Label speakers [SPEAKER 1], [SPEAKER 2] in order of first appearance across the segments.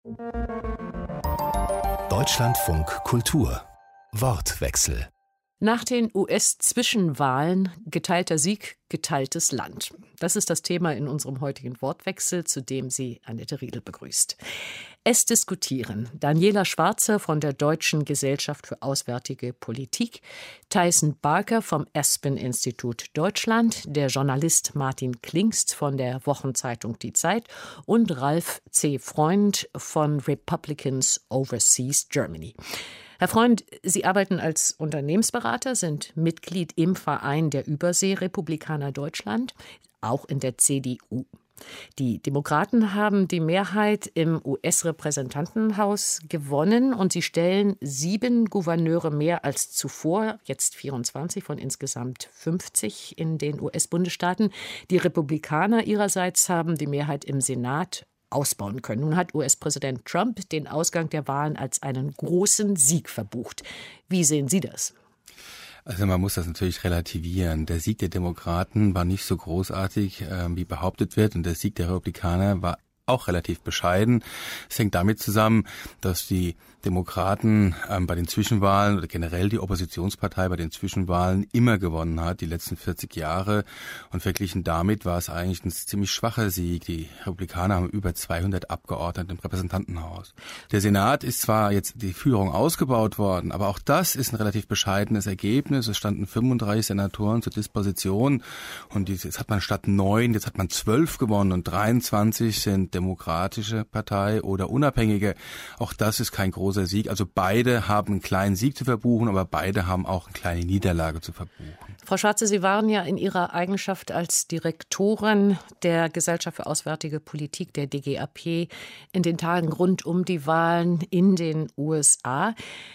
[SPEAKER 1] Deutschlandfunk Kultur Wortwechsel.
[SPEAKER 2] Nach den US-Zwischenwahlen geteilter Sieg, geteiltes Land. Das ist das Thema in unserem heutigen Wortwechsel, zu dem sie Annette Riedel begrüßt. Es diskutieren Daniela Schwarzer von der Deutschen Gesellschaft für Auswärtige Politik, Tyson Barker vom Aspen-Institut Deutschland, der Journalist Martin Klingst von der Wochenzeitung Die Zeit und Ralf C. Freund von Republicans Overseas Germany. Herr Freund, Sie arbeiten als Unternehmensberater, sind Mitglied im Verein der Überseerepublikaner Deutschland, auch in der CDU. Die Demokraten haben die Mehrheit im US-Repräsentantenhaus gewonnen und sie stellen 7 Gouverneure mehr als zuvor, jetzt 24 von insgesamt 50 in den US-Bundesstaaten. Die Republikaner ihrerseits haben die Mehrheit im Senat ausbauen können. Nun hat US-Präsident Trump den Ausgang der Wahlen als einen großen Sieg verbucht. Wie sehen Sie das?
[SPEAKER 3] Also man muss das natürlich relativieren. Der Sieg der Demokraten war nicht so großartig, wie behauptet wird, und der Sieg der Republikaner war auch relativ bescheiden. Es hängt damit zusammen, dass die Demokraten bei den Zwischenwahlen oder generell die Oppositionspartei bei den Zwischenwahlen immer gewonnen hat, die letzten 40 Jahre. Und verglichen damit war es eigentlich ein ziemlich schwacher Sieg. Die Republikaner haben über 200 Abgeordnete im Repräsentantenhaus. Der Senat ist zwar jetzt die Führung ausgebaut worden, aber auch das ist ein relativ bescheidenes Ergebnis. Es standen 35 Senatoren zur Disposition und jetzt hat man statt 9, jetzt hat man 12 gewonnen und 23 sind Demokratische Partei oder Unabhängige. Auch das ist kein großer Sieg. Also beide haben einen kleinen Sieg zu verbuchen, aber beide haben auch eine kleine Niederlage zu verbuchen.
[SPEAKER 2] Frau Schwarze, Sie waren ja in Ihrer Eigenschaft als Direktorin der Gesellschaft für Auswärtige Politik, der DGAP, in den Tagen rund um die Wahlen in den USA.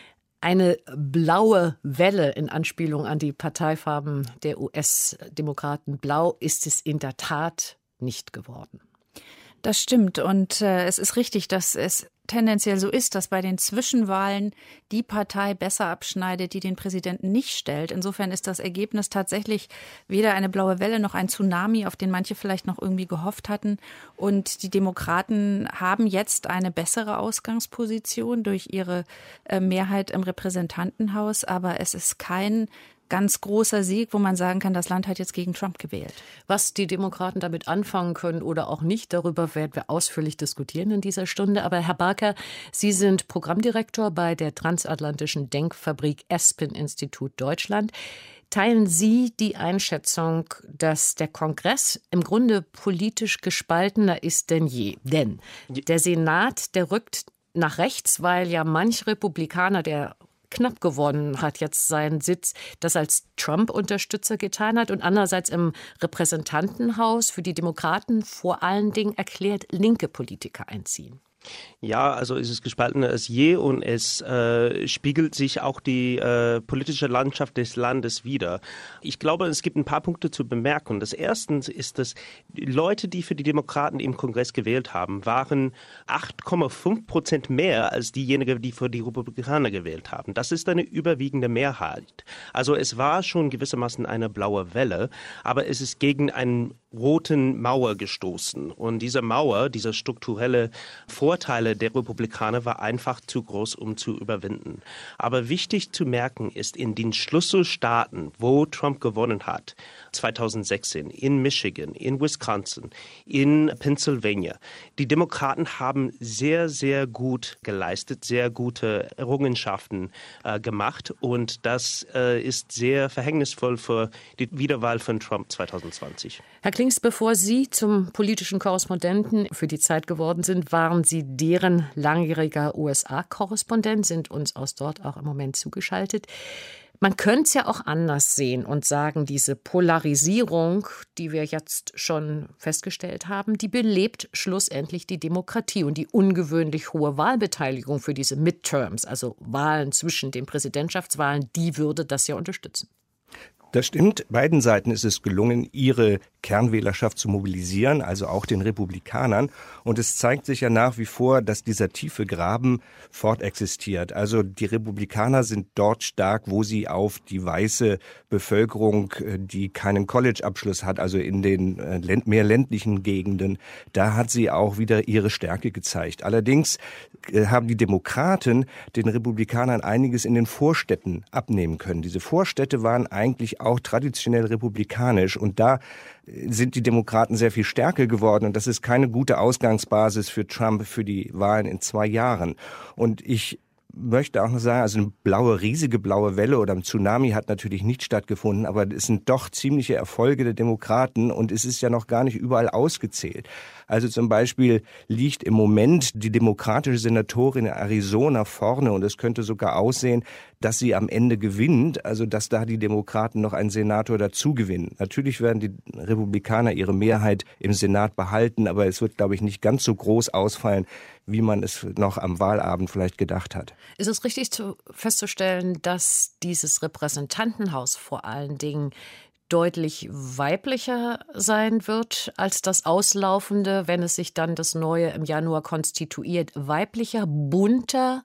[SPEAKER 2] Eine blaue Welle in Anspielung an die Parteifarben der US-Demokraten blau ist es in der Tat nicht geworden.
[SPEAKER 4] Das stimmt und es ist richtig, dass es tendenziell so ist, dass bei den Zwischenwahlen die Partei besser abschneidet, die den Präsidenten nicht stellt. Insofern ist das Ergebnis tatsächlich weder eine blaue Welle noch ein Tsunami, auf den manche vielleicht noch irgendwie gehofft hatten. Und die Demokraten haben jetzt eine bessere Ausgangsposition durch ihre Mehrheit im Repräsentantenhaus, aber es ist kein ganz großer Sieg, wo man sagen kann, das Land hat jetzt gegen Trump gewählt.
[SPEAKER 2] Was die Demokraten damit anfangen können oder auch nicht, darüber werden wir ausführlich diskutieren in dieser Stunde. Aber Herr Barker, Sie sind Programmdirektor bei der transatlantischen Denkfabrik Aspen-Institut Deutschland. Teilen Sie die Einschätzung, dass der Kongress im Grunde politisch gespaltener ist denn je? Denn der Senat, der rückt nach rechts, weil ja manch Republikaner, der knapp gewonnen hat, jetzt seinen Sitz, das als Trump-Unterstützer getan hat und andererseits im Repräsentantenhaus für die Demokraten vor allen Dingen erklärt linke Politiker einziehen.
[SPEAKER 5] Ja, also es ist gespaltener als je und es spiegelt sich auch die politische Landschaft des Landes wider. Ich glaube, es gibt ein paar Punkte zu bemerken. Das erste ist, dass die Leute, die für die Demokraten im Kongress gewählt haben, waren 8,5% mehr als diejenigen, die für die Republikaner gewählt haben. Das ist eine überwiegende Mehrheit. Also es war schon gewissermaßen eine blaue Welle, aber es ist gegen einen roten Mauer gestoßen. Und diese Mauer, diese strukturelle Vorteile der Republikaner war einfach zu groß, um zu überwinden. Aber wichtig zu merken ist, in den Schlüsselstaaten, wo Trump gewonnen hat, 2016, in Michigan, in Wisconsin, in Pennsylvania, die Demokraten haben sehr, sehr gut geleistet, sehr gute Errungenschaften gemacht. Und das ist sehr verhängnisvoll für die Wiederwahl von Trump 2020.
[SPEAKER 2] Herr Klingst, bevor Sie zum politischen Korrespondenten für die Zeit geworden sind, waren Sie deren langjähriger USA-Korrespondent, sind uns aus dort auch im Moment zugeschaltet. Man könnte es ja auch anders sehen und sagen, diese Polarisierung, die wir jetzt schon festgestellt haben, die belebt schlussendlich die Demokratie und die ungewöhnlich hohe Wahlbeteiligung für diese Midterms, also Wahlen zwischen den Präsidentschaftswahlen, die würde das ja unterstützen.
[SPEAKER 6] Das stimmt. Beiden Seiten ist es gelungen, ihre Kernwählerschaft zu mobilisieren, also auch den Republikanern. Und es zeigt sich ja nach wie vor, dass dieser tiefe Graben fortexistiert. Also die Republikaner sind dort stark, wo sie auf die weiße Bevölkerung, die keinen College-Abschluss hat, also in den mehr ländlichen Gegenden, da hat sie auch wieder ihre Stärke gezeigt. Allerdings haben die Demokraten den Republikanern einiges in den Vorstädten abnehmen können. Diese Vorstädte waren eigentlich auch traditionell republikanisch und da sind die Demokraten sehr viel stärker geworden und das ist keine gute Ausgangsbasis für Trump für die Wahlen in 2 Jahren. Und ich möchte auch noch sagen, also eine riesige blaue Welle oder ein Tsunami hat natürlich nicht stattgefunden, aber es sind doch ziemliche Erfolge der Demokraten und es ist ja noch gar nicht überall ausgezählt. Also zum Beispiel liegt im Moment die demokratische Senatorin in Arizona vorne und es könnte sogar aussehen, dass sie am Ende gewinnt, also dass da die Demokraten noch einen Senator dazu gewinnen. Natürlich werden die Republikaner ihre Mehrheit im Senat behalten, aber es wird, glaube ich, nicht ganz so groß ausfallen, wie man es noch am Wahlabend vielleicht gedacht hat.
[SPEAKER 2] Ist es richtig festzustellen, dass dieses Repräsentantenhaus vor allen Dingen deutlich weiblicher sein wird als das auslaufende, wenn es sich dann das neue im Januar konstituiert? Weiblicher, bunter,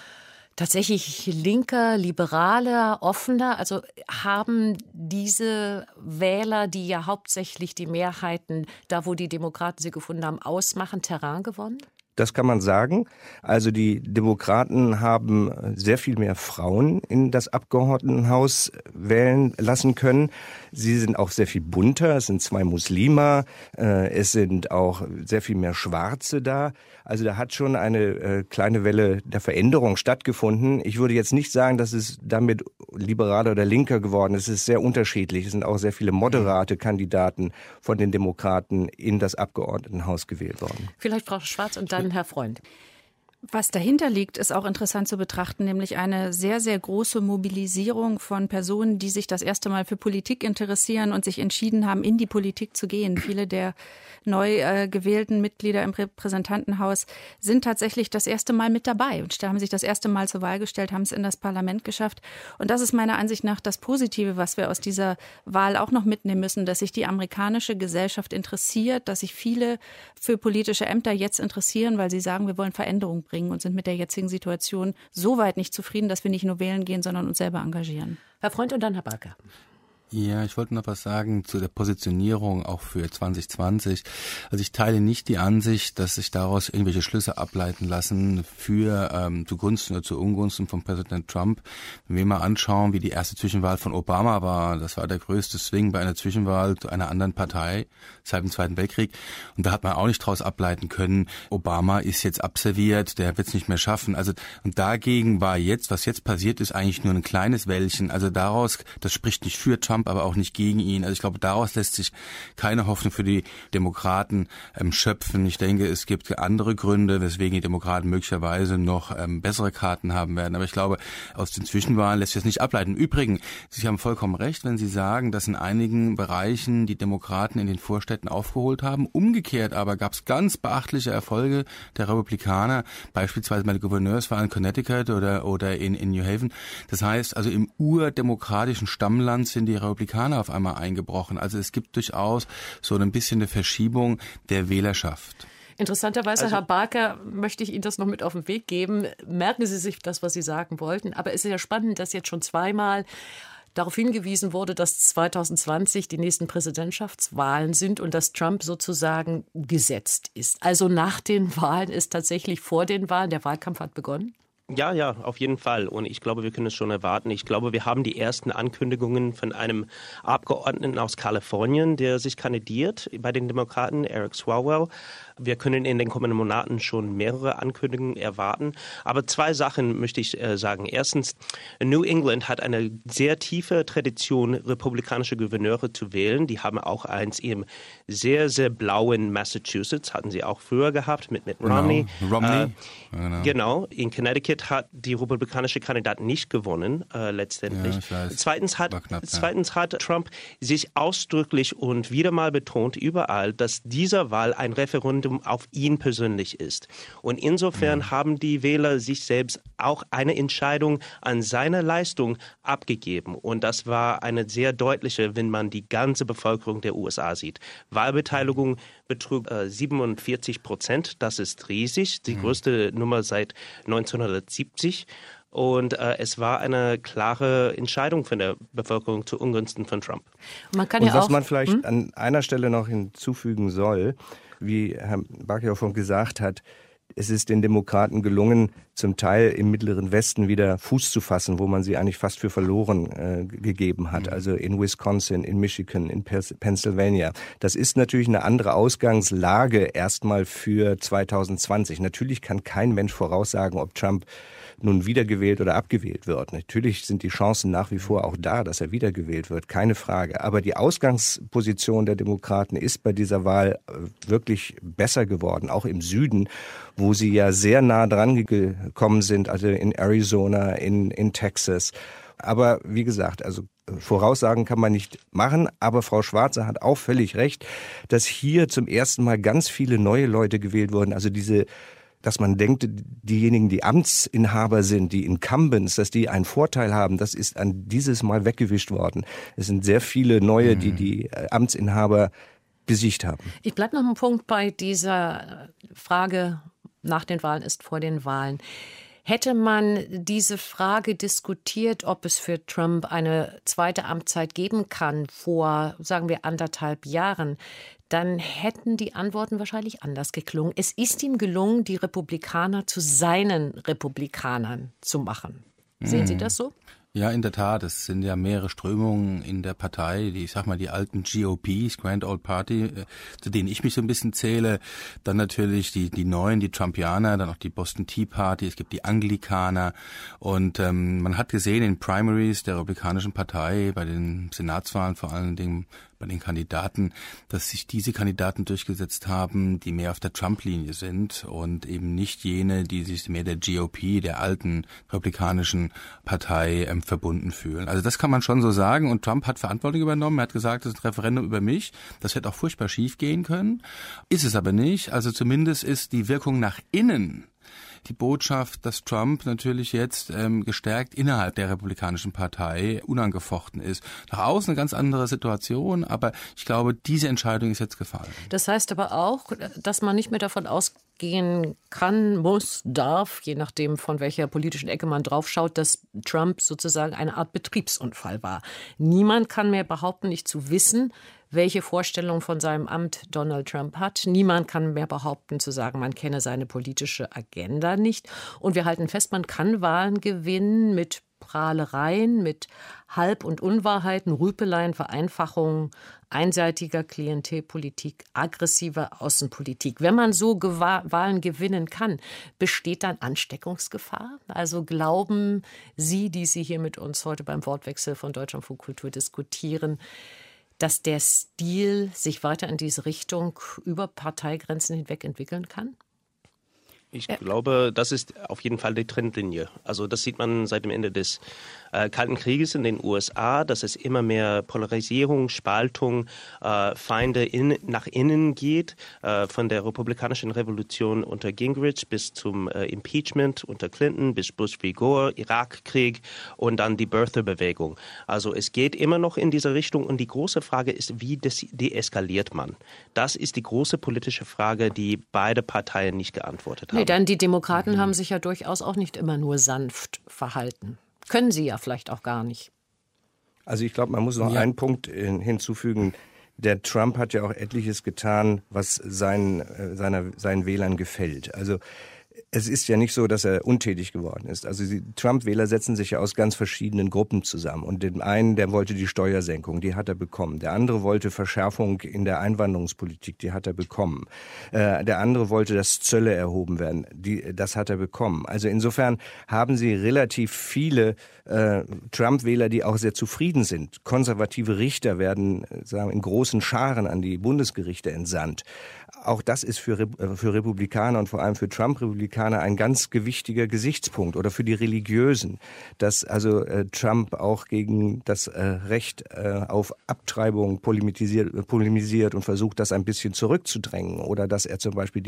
[SPEAKER 2] tatsächlich linker, liberaler, offener? Also haben diese Wähler, die ja hauptsächlich die Mehrheiten, da wo die Demokraten sie gefunden haben, ausmachen, Terrain gewonnen?
[SPEAKER 6] Das kann man sagen. Also die Demokraten haben sehr viel mehr Frauen in das Abgeordnetenhaus wählen lassen können. Sie sind auch sehr viel bunter. Es sind 2 Muslime. Es sind auch sehr viel mehr Schwarze da. Also da hat schon eine kleine Welle der Veränderung stattgefunden. Ich würde jetzt nicht sagen, dass es damit liberaler oder linker geworden ist. Es ist sehr unterschiedlich. Es sind auch sehr viele moderate Kandidaten von den Demokraten in das Abgeordnetenhaus gewählt worden.
[SPEAKER 2] Vielleicht Frau Schwarz und dann Herr Freund.
[SPEAKER 4] Was dahinter liegt, ist auch interessant zu betrachten, nämlich eine sehr, sehr große Mobilisierung von Personen, die sich das erste Mal für Politik interessieren und sich entschieden haben, in die Politik zu gehen. Viele der neu gewählten Mitglieder im Repräsentantenhaus sind tatsächlich das erste Mal mit dabei und haben sich das erste Mal zur Wahl gestellt, haben es in das Parlament geschafft. Und das ist meiner Ansicht nach das Positive, was wir aus dieser Wahl auch noch mitnehmen müssen, dass sich die amerikanische Gesellschaft interessiert, dass sich viele für politische Ämter jetzt interessieren, weil sie sagen, wir wollen Veränderung bringen und sind mit der jetzigen Situation so weit nicht zufrieden, dass wir nicht nur wählen gehen, sondern uns selber engagieren.
[SPEAKER 2] Herr Freund und dann Herr Barker.
[SPEAKER 3] Ja, ich wollte noch was sagen zu der Positionierung auch für 2020. Also ich teile nicht die Ansicht, dass sich daraus irgendwelche Schlüsse ableiten lassen für zugunsten oder zu Ungunsten von Präsident Trump. Wenn wir mal anschauen, wie die erste Zwischenwahl von Obama war, das war der größte Swing bei einer Zwischenwahl zu einer anderen Partei seit dem Zweiten Weltkrieg. Und da hat man auch nicht daraus ableiten können, Obama ist jetzt abserviert, der wird es nicht mehr schaffen. Also und dagegen war jetzt, was jetzt passiert ist, eigentlich nur ein kleines Wellchen. Also daraus, das spricht nicht für Trump, aber auch nicht gegen ihn. Also ich glaube, daraus lässt sich keine Hoffnung für die Demokraten schöpfen. Ich denke, es gibt andere Gründe, weswegen die Demokraten möglicherweise noch bessere Karten haben werden. Aber ich glaube, aus den Zwischenwahlen lässt sich das nicht ableiten. Übrigens, Sie haben vollkommen recht, wenn Sie sagen, dass in einigen Bereichen die Demokraten in den Vorstädten aufgeholt haben. Umgekehrt aber gab es ganz beachtliche Erfolge der Republikaner, beispielsweise bei der Gouverneurswahl in Connecticut oder in New Haven. Das heißt, also im urdemokratischen Stammland sind die Republikaner auf einmal eingebrochen. Also es gibt durchaus so ein bisschen eine Verschiebung der Wählerschaft.
[SPEAKER 2] Interessanterweise, Herr Barker, möchte ich Ihnen das noch mit auf den Weg geben. Merken Sie sich das, was Sie sagen wollten. Aber es ist ja spannend, dass jetzt schon zweimal darauf hingewiesen wurde, dass 2020 die nächsten Präsidentschaftswahlen sind und dass Trump sozusagen gesetzt ist. Also nach den Wahlen ist tatsächlich vor den Wahlen, der Wahlkampf hat begonnen?
[SPEAKER 5] Ja, auf jeden Fall. Und ich glaube, wir können es schon erwarten. Ich glaube, wir haben die ersten Ankündigungen von einem Abgeordneten aus Kalifornien, der sich kandidiert bei den Demokraten, Eric Swalwell. Wir können in den kommenden Monaten schon mehrere Ankündigungen erwarten. Aber 2 Sachen möchte ich sagen. Erstens, New England hat eine sehr tiefe Tradition, republikanische Gouverneure zu wählen. Die haben auch eins im sehr, sehr blauen Massachusetts, hatten sie auch früher gehabt mit Mitt Romney. Genau, in Connecticut hat die republikanische Kandidat nicht gewonnen, letztendlich.
[SPEAKER 3] Ja,
[SPEAKER 5] Zweitens hat Trump sich ausdrücklich und wieder mal betont überall, dass dieser Wahl ein Referendum Referendum auf ihn persönlich ist. Und insofern haben die Wähler sich selbst auch eine Entscheidung an seiner Leistung abgegeben. Und das war eine sehr deutliche, wenn man die ganze Bevölkerung der USA sieht. Wahlbeteiligung betrug 47%. Das ist riesig, die größte Nummer seit 1970. Und es war eine klare Entscheidung von der Bevölkerung zu Ungunsten von Trump.
[SPEAKER 2] Man kann
[SPEAKER 6] und was man vielleicht an einer Stelle noch hinzufügen soll, wie Herr Bacchio schon gesagt hat, es ist den Demokraten gelungen, zum Teil im Mittleren Westen wieder Fuß zu fassen, wo man sie eigentlich fast für verloren gegeben hat. Also in Wisconsin, in Michigan, in Pennsylvania. Das ist natürlich eine andere Ausgangslage erstmal für 2020. Natürlich kann kein Mensch voraussagen, ob Trump nun wiedergewählt oder abgewählt wird. Natürlich sind die Chancen nach wie vor auch da, dass er wiedergewählt wird, keine Frage. Aber die Ausgangsposition der Demokraten ist bei dieser Wahl wirklich besser geworden, auch im Süden, wo sie ja sehr nah dran gekommen sind, also in Arizona, in Texas. Aber wie gesagt, also Voraussagen kann man nicht machen, aber Frau Schwarze hat auch völlig recht, dass hier zum ersten Mal ganz viele neue Leute gewählt wurden, also dass man denkt, diejenigen, die Amtsinhaber sind, die Incumbents, dass die einen Vorteil haben, das ist an dieses Mal weggewischt worden. Es sind sehr viele neue, die Amtsinhaber besiegt haben.
[SPEAKER 2] Ich bleibe noch einen Punkt bei dieser Frage, nach den Wahlen ist vor den Wahlen. Hätte man diese Frage diskutiert, ob es für Trump eine zweite Amtszeit geben kann, vor, sagen wir, 1,5 Jahren, dann hätten die Antworten wahrscheinlich anders geklungen. Es ist ihm gelungen, die Republikaner zu seinen Republikanern zu machen. Sehen Sie das so?
[SPEAKER 3] Ja, in der Tat. Es sind ja mehrere Strömungen in der Partei, die alten GOPs, Grand Old Party, zu denen ich mich so ein bisschen zähle. Dann natürlich die neuen, die Trumpianer, dann auch die Boston Tea Party, es gibt die Anglikaner. Und man hat gesehen in Primaries der Republikanischen Partei, bei den Senatswahlen vor allen Dingen, bei den Kandidaten, dass sich diese Kandidaten durchgesetzt haben, die mehr auf der Trump-Linie sind und eben nicht jene, die sich mehr der GOP, der alten republikanischen Partei verbunden fühlen. Also das kann man schon so sagen und Trump hat Verantwortung übernommen. Er hat gesagt, das ist ein Referendum über mich. Das hätte auch furchtbar schief gehen können. Ist es aber nicht. Also zumindest ist die Wirkung nach innen die Botschaft, dass Trump natürlich jetzt gestärkt innerhalb der Republikanischen Partei unangefochten ist. Nach außen eine ganz andere Situation, aber ich glaube, diese Entscheidung ist jetzt gefallen.
[SPEAKER 2] Das heißt aber auch, dass man nicht mehr davon ausgehen kann, muss, darf, je nachdem, von welcher politischen Ecke man draufschaut, dass Trump sozusagen eine Art Betriebsunfall war. Niemand kann mehr behaupten, nicht zu wissen, welche Vorstellung von seinem Amt Donald Trump hat. Niemand kann mehr behaupten, zu sagen, man kenne seine politische Agenda nicht. Und wir halten fest, man kann Wahlen gewinnen mit Prahlereien, mit Halb- und Unwahrheiten, Rüpeleien, Vereinfachungen, einseitiger Klientelpolitik, aggressiver Außenpolitik. Wenn man so Wahlen gewinnen kann, besteht dann Ansteckungsgefahr? Also glauben Sie, die Sie hier mit uns heute beim Wortwechsel von Deutschlandfunk Kultur diskutieren, dass der Stil sich weiter in diese Richtung über Parteigrenzen hinweg entwickeln kann?
[SPEAKER 5] Ich glaube, das ist auf jeden Fall die Trendlinie. Also das sieht man seit dem Ende des Kalten Krieges in den USA, dass es immer mehr Polarisierung, Spaltung, Feinde nach innen geht, von der republikanischen Revolution unter Gingrich bis zum Impeachment unter Clinton, bis Bush v. Gore, Irakkrieg und dann die Birther-Bewegung. Also es geht immer noch in diese Richtung und die große Frage ist, wie deeskaliert man? Das ist die große politische Frage, die beide Parteien nicht geantwortet haben.
[SPEAKER 2] Nee, denn die Demokraten haben sich ja durchaus auch nicht immer nur sanft verhalten. Können sie ja vielleicht auch gar nicht.
[SPEAKER 6] Also ich glaube, man muss noch einen Punkt hinzufügen. Der Trump hat ja auch etliches getan, was seinen Wählern gefällt. Also es ist ja nicht so, dass er untätig geworden ist. Also die Trump-Wähler setzen sich ja aus ganz verschiedenen Gruppen zusammen. Und den einen, der wollte die Steuersenkung, die hat er bekommen. Der andere wollte Verschärfung in der Einwanderungspolitik, die hat er bekommen. Der andere wollte, dass Zölle erhoben werden, das hat er bekommen. Also insofern haben sie relativ viele Trump-Wähler, die auch sehr zufrieden sind. Konservative Richter werden in großen Scharen an die Bundesgerichte entsandt. Auch das ist für Republikaner und vor allem für Trump-Republikaner Republikaner ein ganz gewichtiger Gesichtspunkt oder für die Religiösen, dass also Trump auch gegen das Recht auf Abtreibung polemisiert und versucht, das ein bisschen zurückzudrängen, oder dass er zum Beispiel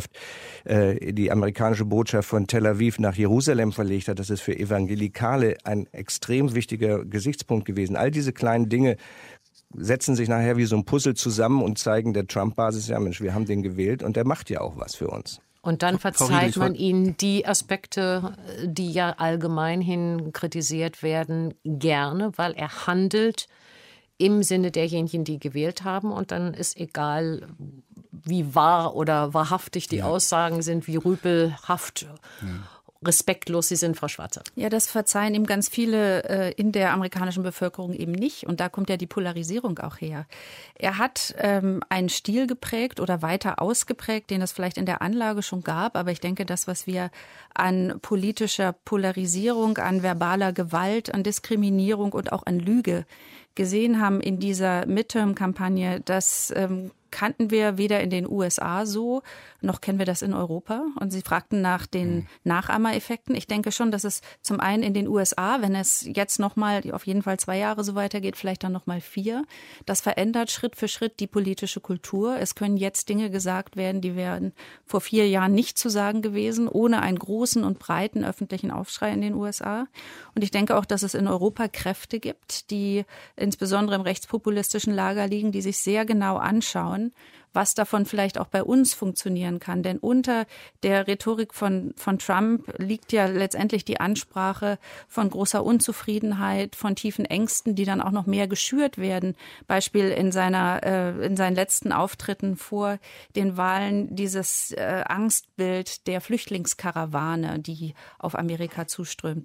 [SPEAKER 6] die amerikanische Botschaft von Tel Aviv nach Jerusalem verlegt hat. Das ist für Evangelikale ein extrem wichtiger Gesichtspunkt gewesen. All diese kleinen Dinge setzen sich nachher wie so ein Puzzle zusammen und zeigen der Trump-Basis, ja Mensch, wir haben den gewählt und der macht ja auch was für uns.
[SPEAKER 2] Und dann verzeiht man ihnen die Aspekte, die ja allgemeinhin kritisiert werden, gerne, weil er handelt im Sinne derjenigen, die gewählt haben. Und dann ist egal, wie wahr oder wahrhaftig die Aussagen sind, wie rüpelhaft respektlos sie sind, Frau Schwarzer.
[SPEAKER 4] Ja, das verzeihen ihm ganz viele in der amerikanischen Bevölkerung eben nicht. Und da kommt ja die Polarisierung auch her. Er hat einen Stil geprägt oder weiter ausgeprägt, den es vielleicht in der Anlage schon gab. Aber ich denke, das, was wir an politischer Polarisierung, an verbaler Gewalt, an Diskriminierung und auch an Lüge gesehen haben in dieser Midterm-Kampagne, das kannten wir weder in den USA so, noch kennen wir das in Europa. Und Sie fragten nach den Nachahmereffekten. Ich denke schon, dass es zum einen in den USA, wenn es jetzt nochmal auf jeden Fall 2 Jahre so weitergeht, vielleicht dann nochmal 4, das verändert Schritt für Schritt die politische Kultur. Es können jetzt Dinge gesagt werden, die wären vor 4 Jahren nicht zu sagen gewesen, ohne einen großen und breiten öffentlichen Aufschrei in den USA. Und ich denke auch, dass es in Europa Kräfte gibt, die insbesondere im rechtspopulistischen Lager liegen, die sich sehr genau anschauen, was davon vielleicht auch bei uns funktionieren kann. Denn unter der Rhetorik von Trump liegt ja letztendlich die Ansprache von großer Unzufriedenheit, von tiefen Ängsten, die dann auch noch mehr geschürt werden. Beispiel in seinen letzten Auftritten vor den Wahlen dieses Angstbild der Flüchtlingskarawane, die auf Amerika zuströmt.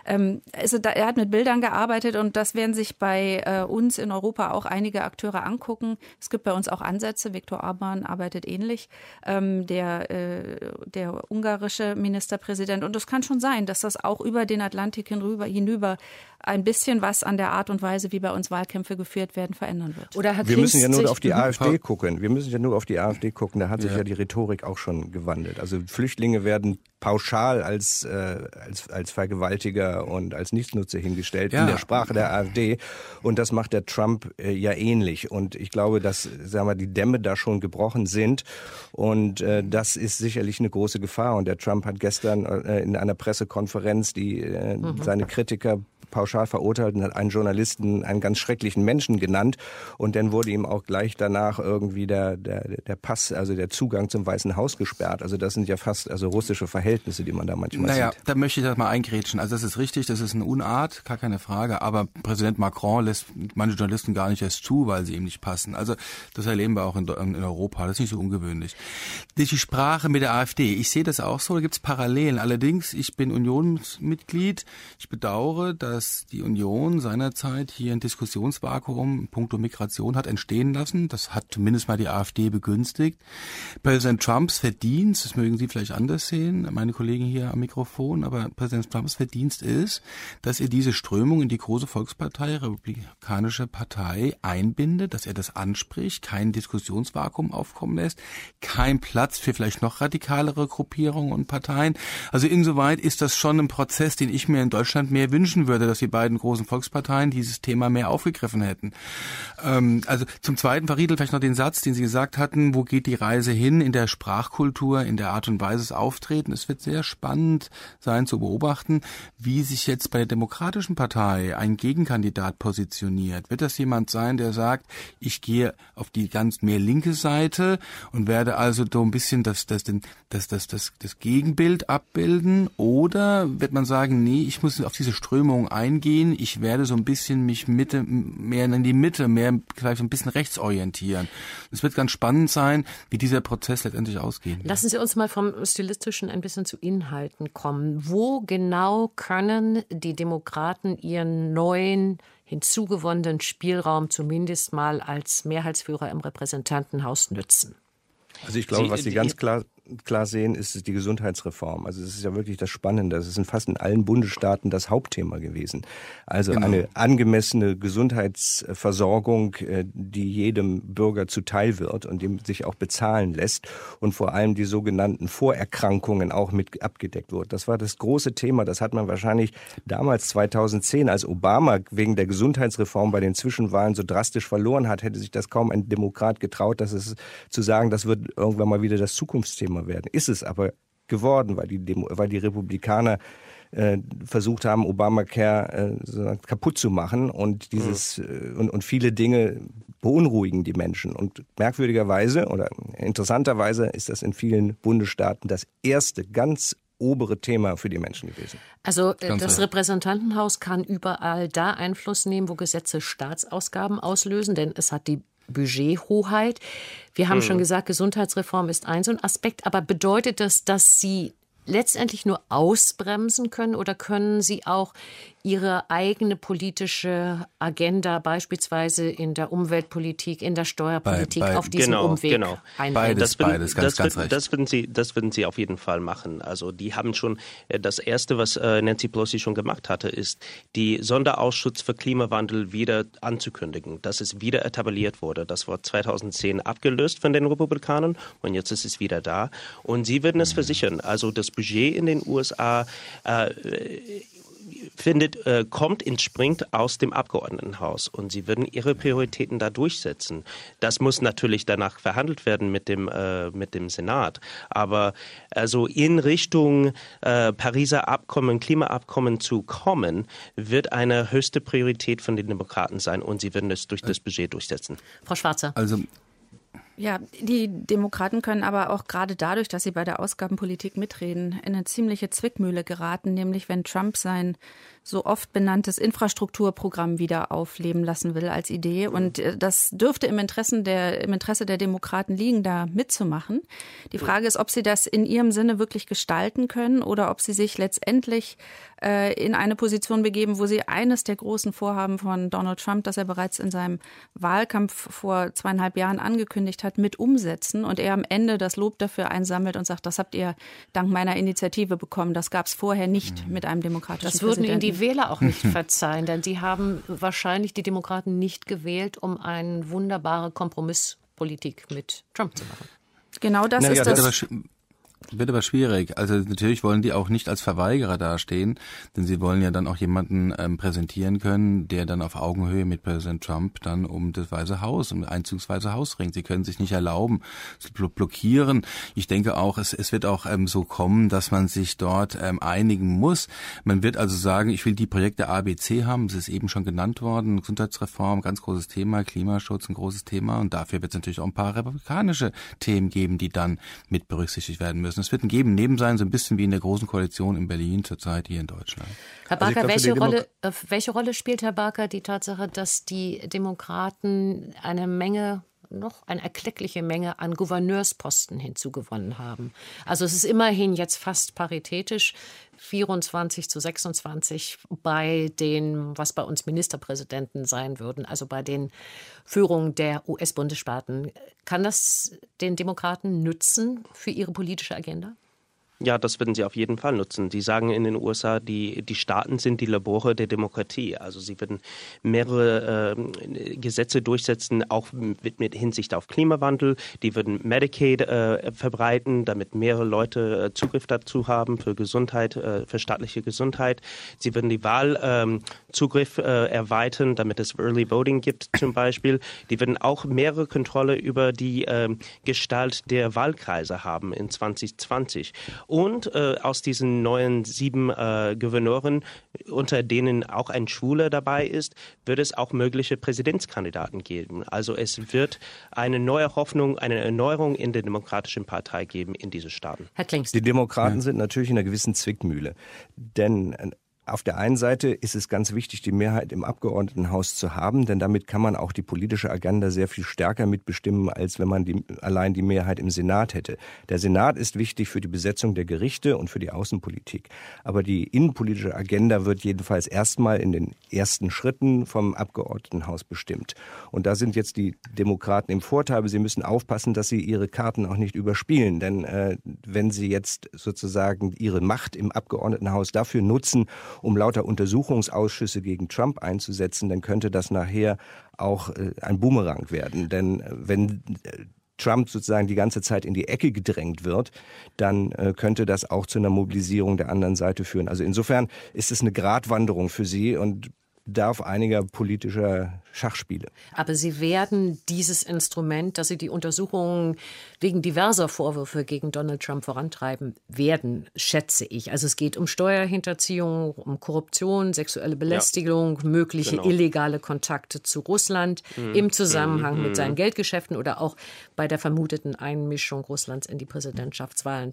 [SPEAKER 4] Er hat mit Bildern gearbeitet und das werden sich bei uns in Europa auch einige Akteure angucken. Es gibt bei uns auch Ansätze. Viktor Orbán arbeitet ähnlich, der ungarische Ministerpräsident. Und es kann schon sein, dass das auch über den Atlantik hinüber ein bisschen was an der Art und Weise, wie bei uns Wahlkämpfe geführt werden, verändern wird.
[SPEAKER 6] Wir müssen ja nur auf die AfD gucken. Da hat sich ja die Rhetorik auch schon gewandelt. Also Flüchtlinge werden pauschal als Vergewaltiger und als Nichtsnutzer hingestellt in der Sprache der AfD. Und das macht der Trump ja ähnlich. Und ich glaube, dass die Dämme da schon gebrochen sind. Und das ist sicherlich eine große Gefahr. Und der Trump hat gestern in einer Pressekonferenz seine Kritiker pauschal verurteilt und hat einen Journalisten einen ganz schrecklichen Menschen genannt. Und dann wurde ihm auch gleich danach irgendwie der Pass, also der Zugang zum Weißen Haus gesperrt. Also das sind ja fast russische Verhältnisse, die man da manchmal sieht.
[SPEAKER 3] Da möchte ich das mal eingrätschen. Also das ist richtig, das ist eine Unart, gar keine Frage. Aber Präsident Macron lässt manche Journalisten gar nicht erst zu, weil sie ihm nicht passen. Also das erleben wir auch in Europa. Das ist nicht so ungewöhnlich. Die Sprache mit der AfD, ich sehe das auch so, da gibt es Parallelen. Allerdings, ich bin Unionsmitglied. Ich bedauere, dass die Union seinerzeit hier ein Diskussionsvakuum in puncto Migration hat entstehen lassen. Das hat zumindest mal die AfD begünstigt. Präsident Trumps Verdienst, das mögen Sie vielleicht anders sehen, meine Kollegen hier am Mikrofon, aber Präsident Trumps Verdienst ist, dass er diese Strömung in die große Volkspartei, Republikanische Partei, einbindet, dass er das anspricht, kein Diskussionsvakuum aufkommen lässt, kein Platz für vielleicht noch radikalere Gruppierungen und Parteien. Also insoweit ist das schon ein Prozess, den ich mir in Deutschland mehr wünschen würde, dass die beiden großen Volksparteien dieses Thema mehr aufgegriffen hätten. Also zum Zweiten, Frau Riedl, vielleicht noch den Satz, den Sie gesagt hatten, wo geht die Reise hin in der Sprachkultur, in der Art und Weise des Auftretens. Es wird sehr spannend sein zu beobachten, wie sich jetzt bei der Demokratischen Partei ein Gegenkandidat positioniert. Wird das jemand sein, der sagt, ich gehe auf die ganz mehr linke Seite und werde also so ein bisschen das Gegenbild abbilden, oder wird man sagen, nee, ich muss auf diese Strömung eingehen, ich werde so ein bisschen mich mehr in die Mitte, mehr vielleicht ein bisschen rechts orientieren. Es wird ganz spannend sein, wie dieser Prozess letztendlich ausgehen wird.
[SPEAKER 2] Lassen Sie uns mal vom Stilistischen ein bisschen zu Inhalten kommen. Wo genau können die Demokraten ihren neuen, hinzugewonnenen Spielraum zumindest mal als Mehrheitsführer im Repräsentantenhaus nützen?
[SPEAKER 6] Also ich glaube, was sie ganz klar klar sehen, ist es die Gesundheitsreform. Also es ist ja wirklich das Spannende. Das ist in fast in allen Bundesstaaten das Hauptthema gewesen. Also eine angemessene Gesundheitsversorgung, die jedem Bürger zuteil wird und dem sich auch bezahlen lässt und vor allem die sogenannten Vorerkrankungen auch mit abgedeckt wird. Das war das große Thema. Das hat man wahrscheinlich damals 2010, als Obama wegen der Gesundheitsreform bei den Zwischenwahlen so drastisch verloren hat, hätte sich das kaum ein Demokrat getraut, zu sagen, das wird irgendwann mal wieder das Zukunftsthema werden. Ist es aber geworden, weil die Republikaner versucht haben, Obamacare kaputt zu machen und und viele Dinge beunruhigen die Menschen. Und merkwürdigerweise oder interessanterweise ist das in vielen Bundesstaaten das erste ganz obere Thema für die Menschen gewesen.
[SPEAKER 2] Also das Repräsentantenhaus kann überall da Einfluss nehmen, wo Gesetze Staatsausgaben auslösen, denn es hat die Budgethoheit. Wir haben schon gesagt, Gesundheitsreform ist ein so ein Aspekt, aber bedeutet das, dass Sie letztendlich nur ausbremsen können oder können Sie auch Ihre eigene politische Agenda beispielsweise in der Umweltpolitik, in der Steuerpolitik auf diesen Umweg einbringen?
[SPEAKER 3] Beides, ganz recht.
[SPEAKER 5] Das würden Sie auf jeden Fall machen. Also die haben schon, das Erste, was Nancy Pelosi schon gemacht hatte, ist, die Sonderausschuss für Klimawandel wieder anzukündigen, dass es wieder etabliert wurde. Das wurde 2010 abgelöst von den Republikanern und jetzt ist es wieder da. Und sie werden es versichern. Also das Budget in den USA entspringt aus dem Abgeordnetenhaus und sie würden ihre Prioritäten da durchsetzen. Das muss natürlich danach verhandelt werden mit dem Senat. Aber also in Richtung Pariser Abkommen, Klimaabkommen zu kommen, wird eine höchste Priorität von den Demokraten sein und sie werden es durch das Budget durchsetzen.
[SPEAKER 2] Frau Schwarzer.
[SPEAKER 3] Also
[SPEAKER 4] ja, die Demokraten können aber auch gerade dadurch, dass sie bei der Ausgabenpolitik mitreden, in eine ziemliche Zwickmühle geraten, nämlich wenn Trump sein so oft benanntes Infrastrukturprogramm wieder aufleben lassen will als Idee. Und das dürfte im Interesse der Demokraten liegen, da mitzumachen. Die Frage ist, ob sie das in ihrem Sinne wirklich gestalten können oder ob sie sich letztendlich in eine Position begeben, wo sie eines der großen Vorhaben von Donald Trump, das er bereits in seinem Wahlkampf vor 2,5 Jahren angekündigt hat, mit umsetzen und er am Ende das Lob dafür einsammelt und sagt, das habt ihr dank meiner Initiative bekommen. Das gab es vorher nicht mit einem demokratischen Präsidenten.
[SPEAKER 2] Das würden Ihnen die Wähler auch nicht verzeihen, denn sie haben wahrscheinlich die Demokraten nicht gewählt, um eine wunderbare Kompromisspolitik mit Trump zu machen.
[SPEAKER 4] Genau das ist das.
[SPEAKER 3] Wird aber schwierig. Also natürlich wollen die auch nicht als Verweigerer dastehen, denn sie wollen ja dann auch jemanden präsentieren können, der dann auf Augenhöhe mit Präsident Trump dann um das Weiße Haus, um das Einzugsweiße Haus ringt. Sie können sich nicht erlauben, zu blockieren. Ich denke auch, es wird auch so kommen, dass man sich dort einigen muss. Man wird also sagen, ich will die Projekte A, B, C haben. Es ist eben schon genannt worden. Gesundheitsreform, ganz großes Thema. Klimaschutz, ein großes Thema. Und dafür wird es natürlich auch ein paar republikanische Themen geben, die dann mit berücksichtigt werden müssen. Es wird ein Geben und Nehmen sein, so ein bisschen wie in der Großen Koalition in Berlin zurzeit hier in Deutschland.
[SPEAKER 2] Herr Barker, welche Rolle spielt, Herr Barker, die Tatsache, dass die Demokraten eine erkleckliche Menge an Gouverneursposten hinzugewonnen haben? Also es ist immerhin jetzt fast paritätisch, 24:26 bei den, was bei uns Ministerpräsidenten sein würden, also bei den Führungen der US-Bundesstaaten. Kann das den Demokraten nützen für ihre politische Agenda?
[SPEAKER 5] Ja, das werden sie auf jeden Fall nutzen. Die sagen in den USA, die Staaten sind die Labore der Demokratie. Also sie werden mehrere Gesetze durchsetzen, auch mit Hinsicht auf Klimawandel. Die würden Medicaid verbreiten, damit mehrere Leute Zugriff dazu haben für Gesundheit, für staatliche Gesundheit. Sie würden die Wahlzugriff erweitern, damit es Early Voting gibt zum Beispiel. Die würden auch mehrere Kontrolle über die Gestalt der Wahlkreise haben in 2020. Und aus diesen neuen 7 Gouverneuren, unter denen auch ein Schwuler dabei ist, wird es auch mögliche Präsidentskandidaten geben. Also es wird eine neue Hoffnung, eine Erneuerung in der Demokratischen Partei geben in diese Staaten.
[SPEAKER 2] Herr Klingst.
[SPEAKER 6] Die Demokraten sind natürlich in einer gewissen Zwickmühle. Denn Auf der einen Seite ist es ganz wichtig, die Mehrheit im Abgeordnetenhaus zu haben, denn damit kann man auch die politische Agenda sehr viel stärker mitbestimmen, als wenn man allein die Mehrheit im Senat hätte. Der Senat ist wichtig für die Besetzung der Gerichte und für die Außenpolitik. Aber die innenpolitische Agenda wird jedenfalls erstmal in den ersten Schritten vom Abgeordnetenhaus bestimmt. Und da sind jetzt die Demokraten im Vorteil. Sie müssen aufpassen, dass sie ihre Karten auch nicht überspielen. Denn wenn sie jetzt sozusagen ihre Macht im Abgeordnetenhaus dafür nutzen, um lauter Untersuchungsausschüsse gegen Trump einzusetzen, dann könnte das nachher auch ein Boomerang werden. Denn wenn Trump sozusagen die ganze Zeit in die Ecke gedrängt wird, dann könnte das auch zu einer Mobilisierung der anderen Seite führen. Also insofern ist es eine Gratwanderung für sie und bedarf einiger politischer Schachspiele.
[SPEAKER 2] Aber Sie werden dieses Instrument, dass Sie die Untersuchungen wegen diverser Vorwürfe gegen Donald Trump vorantreiben werden, schätze ich. Also es geht um Steuerhinterziehung, um Korruption, sexuelle Belästigung, mögliche illegale Kontakte zu Russland im Zusammenhang mit seinen Geldgeschäften oder auch bei der vermuteten Einmischung Russlands in die Präsidentschaftswahlen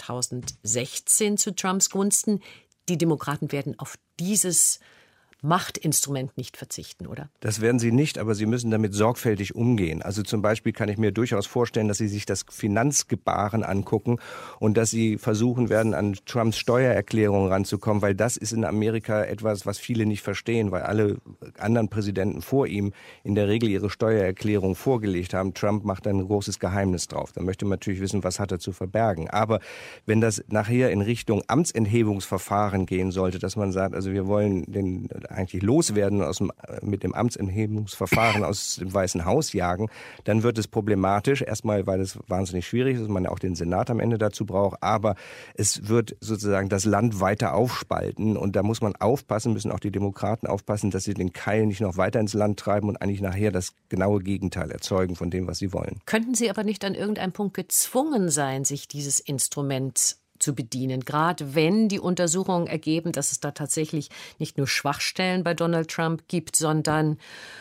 [SPEAKER 2] 2016 zu Trumps Gunsten. Die Demokraten werden auf dieses Machtinstrument nicht verzichten, oder?
[SPEAKER 6] Das werden sie nicht, aber sie müssen damit sorgfältig umgehen. Also zum Beispiel kann ich mir durchaus vorstellen, dass sie sich das Finanzgebaren angucken und dass sie versuchen werden, an Trumps Steuererklärung ranzukommen, weil das ist in Amerika etwas, was viele nicht verstehen, weil alle anderen Präsidenten vor ihm in der Regel ihre Steuererklärung vorgelegt haben. Trump macht ein großes Geheimnis drauf. Da möchte man natürlich wissen, was hat er zu verbergen. Aber wenn das nachher in Richtung Amtsenthebungsverfahren gehen sollte, dass man sagt, also wir wollen den eigentlich loswerden mit dem Amtsenthebungsverfahren aus dem Weißen Haus jagen, dann wird es problematisch. Erstmal, weil es wahnsinnig schwierig ist und man ja auch den Senat am Ende dazu braucht. Aber es wird sozusagen das Land weiter aufspalten. Und da muss man aufpassen, müssen auch die Demokraten aufpassen, dass sie den Keil nicht noch weiter ins Land treiben und eigentlich nachher das genaue Gegenteil erzeugen von dem, was sie wollen.
[SPEAKER 2] Könnten Sie aber nicht an irgendeinem Punkt gezwungen sein, sich dieses Instrument zu bedienen, gerade wenn die Untersuchungen ergeben, dass es da tatsächlich nicht nur Schwachstellen bei Donald Trump gibt, sondern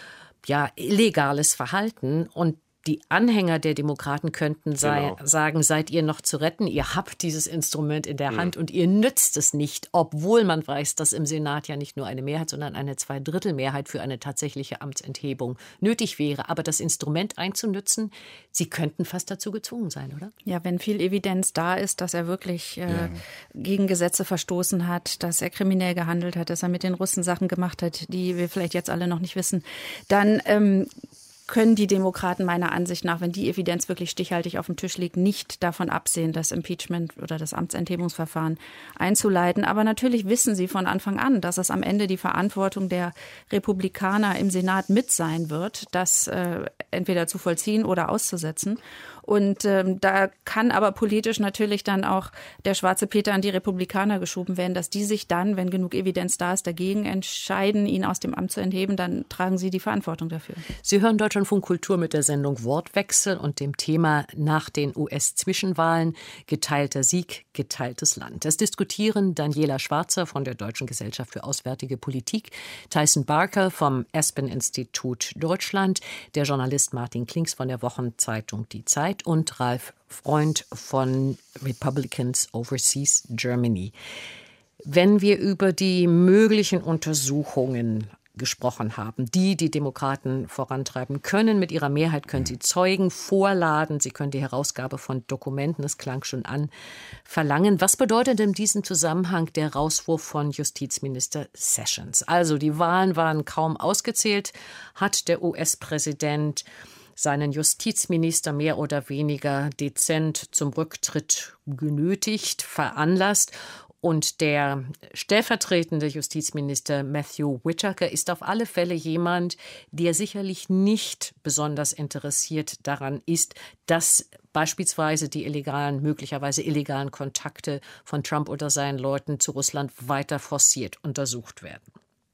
[SPEAKER 2] illegales Verhalten. Und die Anhänger der Demokraten könnten sagen, seid ihr noch zu retten? Ihr habt dieses Instrument in der Hand und ihr nützt es nicht, obwohl man weiß, dass im Senat ja nicht nur eine Mehrheit, sondern eine Zweidrittelmehrheit für eine tatsächliche Amtsenthebung nötig wäre. Aber das Instrument einzunützen, Sie könnten fast dazu gezwungen sein, oder?
[SPEAKER 4] Ja, wenn viel Evidenz da ist, dass er wirklich gegen Gesetze verstoßen hat, dass er kriminell gehandelt hat, dass er mit den Russen Sachen gemacht hat, die wir vielleicht jetzt alle noch nicht wissen, dann können die Demokraten meiner Ansicht nach, wenn die Evidenz wirklich stichhaltig auf dem Tisch liegt, nicht davon absehen, das Impeachment oder das Amtsenthebungsverfahren einzuleiten. Aber natürlich wissen sie von Anfang an, dass es am Ende die Verantwortung der Republikaner im Senat mit sein wird, das entweder zu vollziehen oder auszusetzen. Und da kann aber politisch natürlich dann auch der schwarze Peter an die Republikaner geschoben werden, dass die sich dann, wenn genug Evidenz da ist, dagegen entscheiden, ihn aus dem Amt zu entheben, dann tragen sie die Verantwortung dafür.
[SPEAKER 2] Sie hören Deutschlandfunk Kultur mit der Sendung Wortwechsel und dem Thema nach den US-Zwischenwahlen geteilter Sieg, geteiltes Land. Das diskutieren Daniela Schwarzer von der Deutschen Gesellschaft für Auswärtige Politik, Tyson Barker vom Aspen-Institut Deutschland, der Journalist Martin Klinks von der Wochenzeitung Die Zeit und Ralf Freund von Republicans Overseas Germany. Wenn wir über die möglichen Untersuchungen gesprochen haben, die Demokraten vorantreiben können, mit ihrer Mehrheit können sie Zeugen vorladen, sie können die Herausgabe von Dokumenten, es klang schon an, verlangen. Was bedeutet in diesem Zusammenhang der Rauswurf von Justizminister Sessions? Also die Wahlen waren kaum ausgezählt, hat der US-Präsident seinen Justizminister mehr oder weniger dezent zum Rücktritt genötigt, veranlasst. Und der stellvertretende Justizminister Matthew Whitaker ist auf alle Fälle jemand, der sicherlich nicht besonders interessiert daran ist, dass beispielsweise die möglicherweise illegalen Kontakte von Trump oder seinen Leuten zu Russland weiter forciert untersucht werden.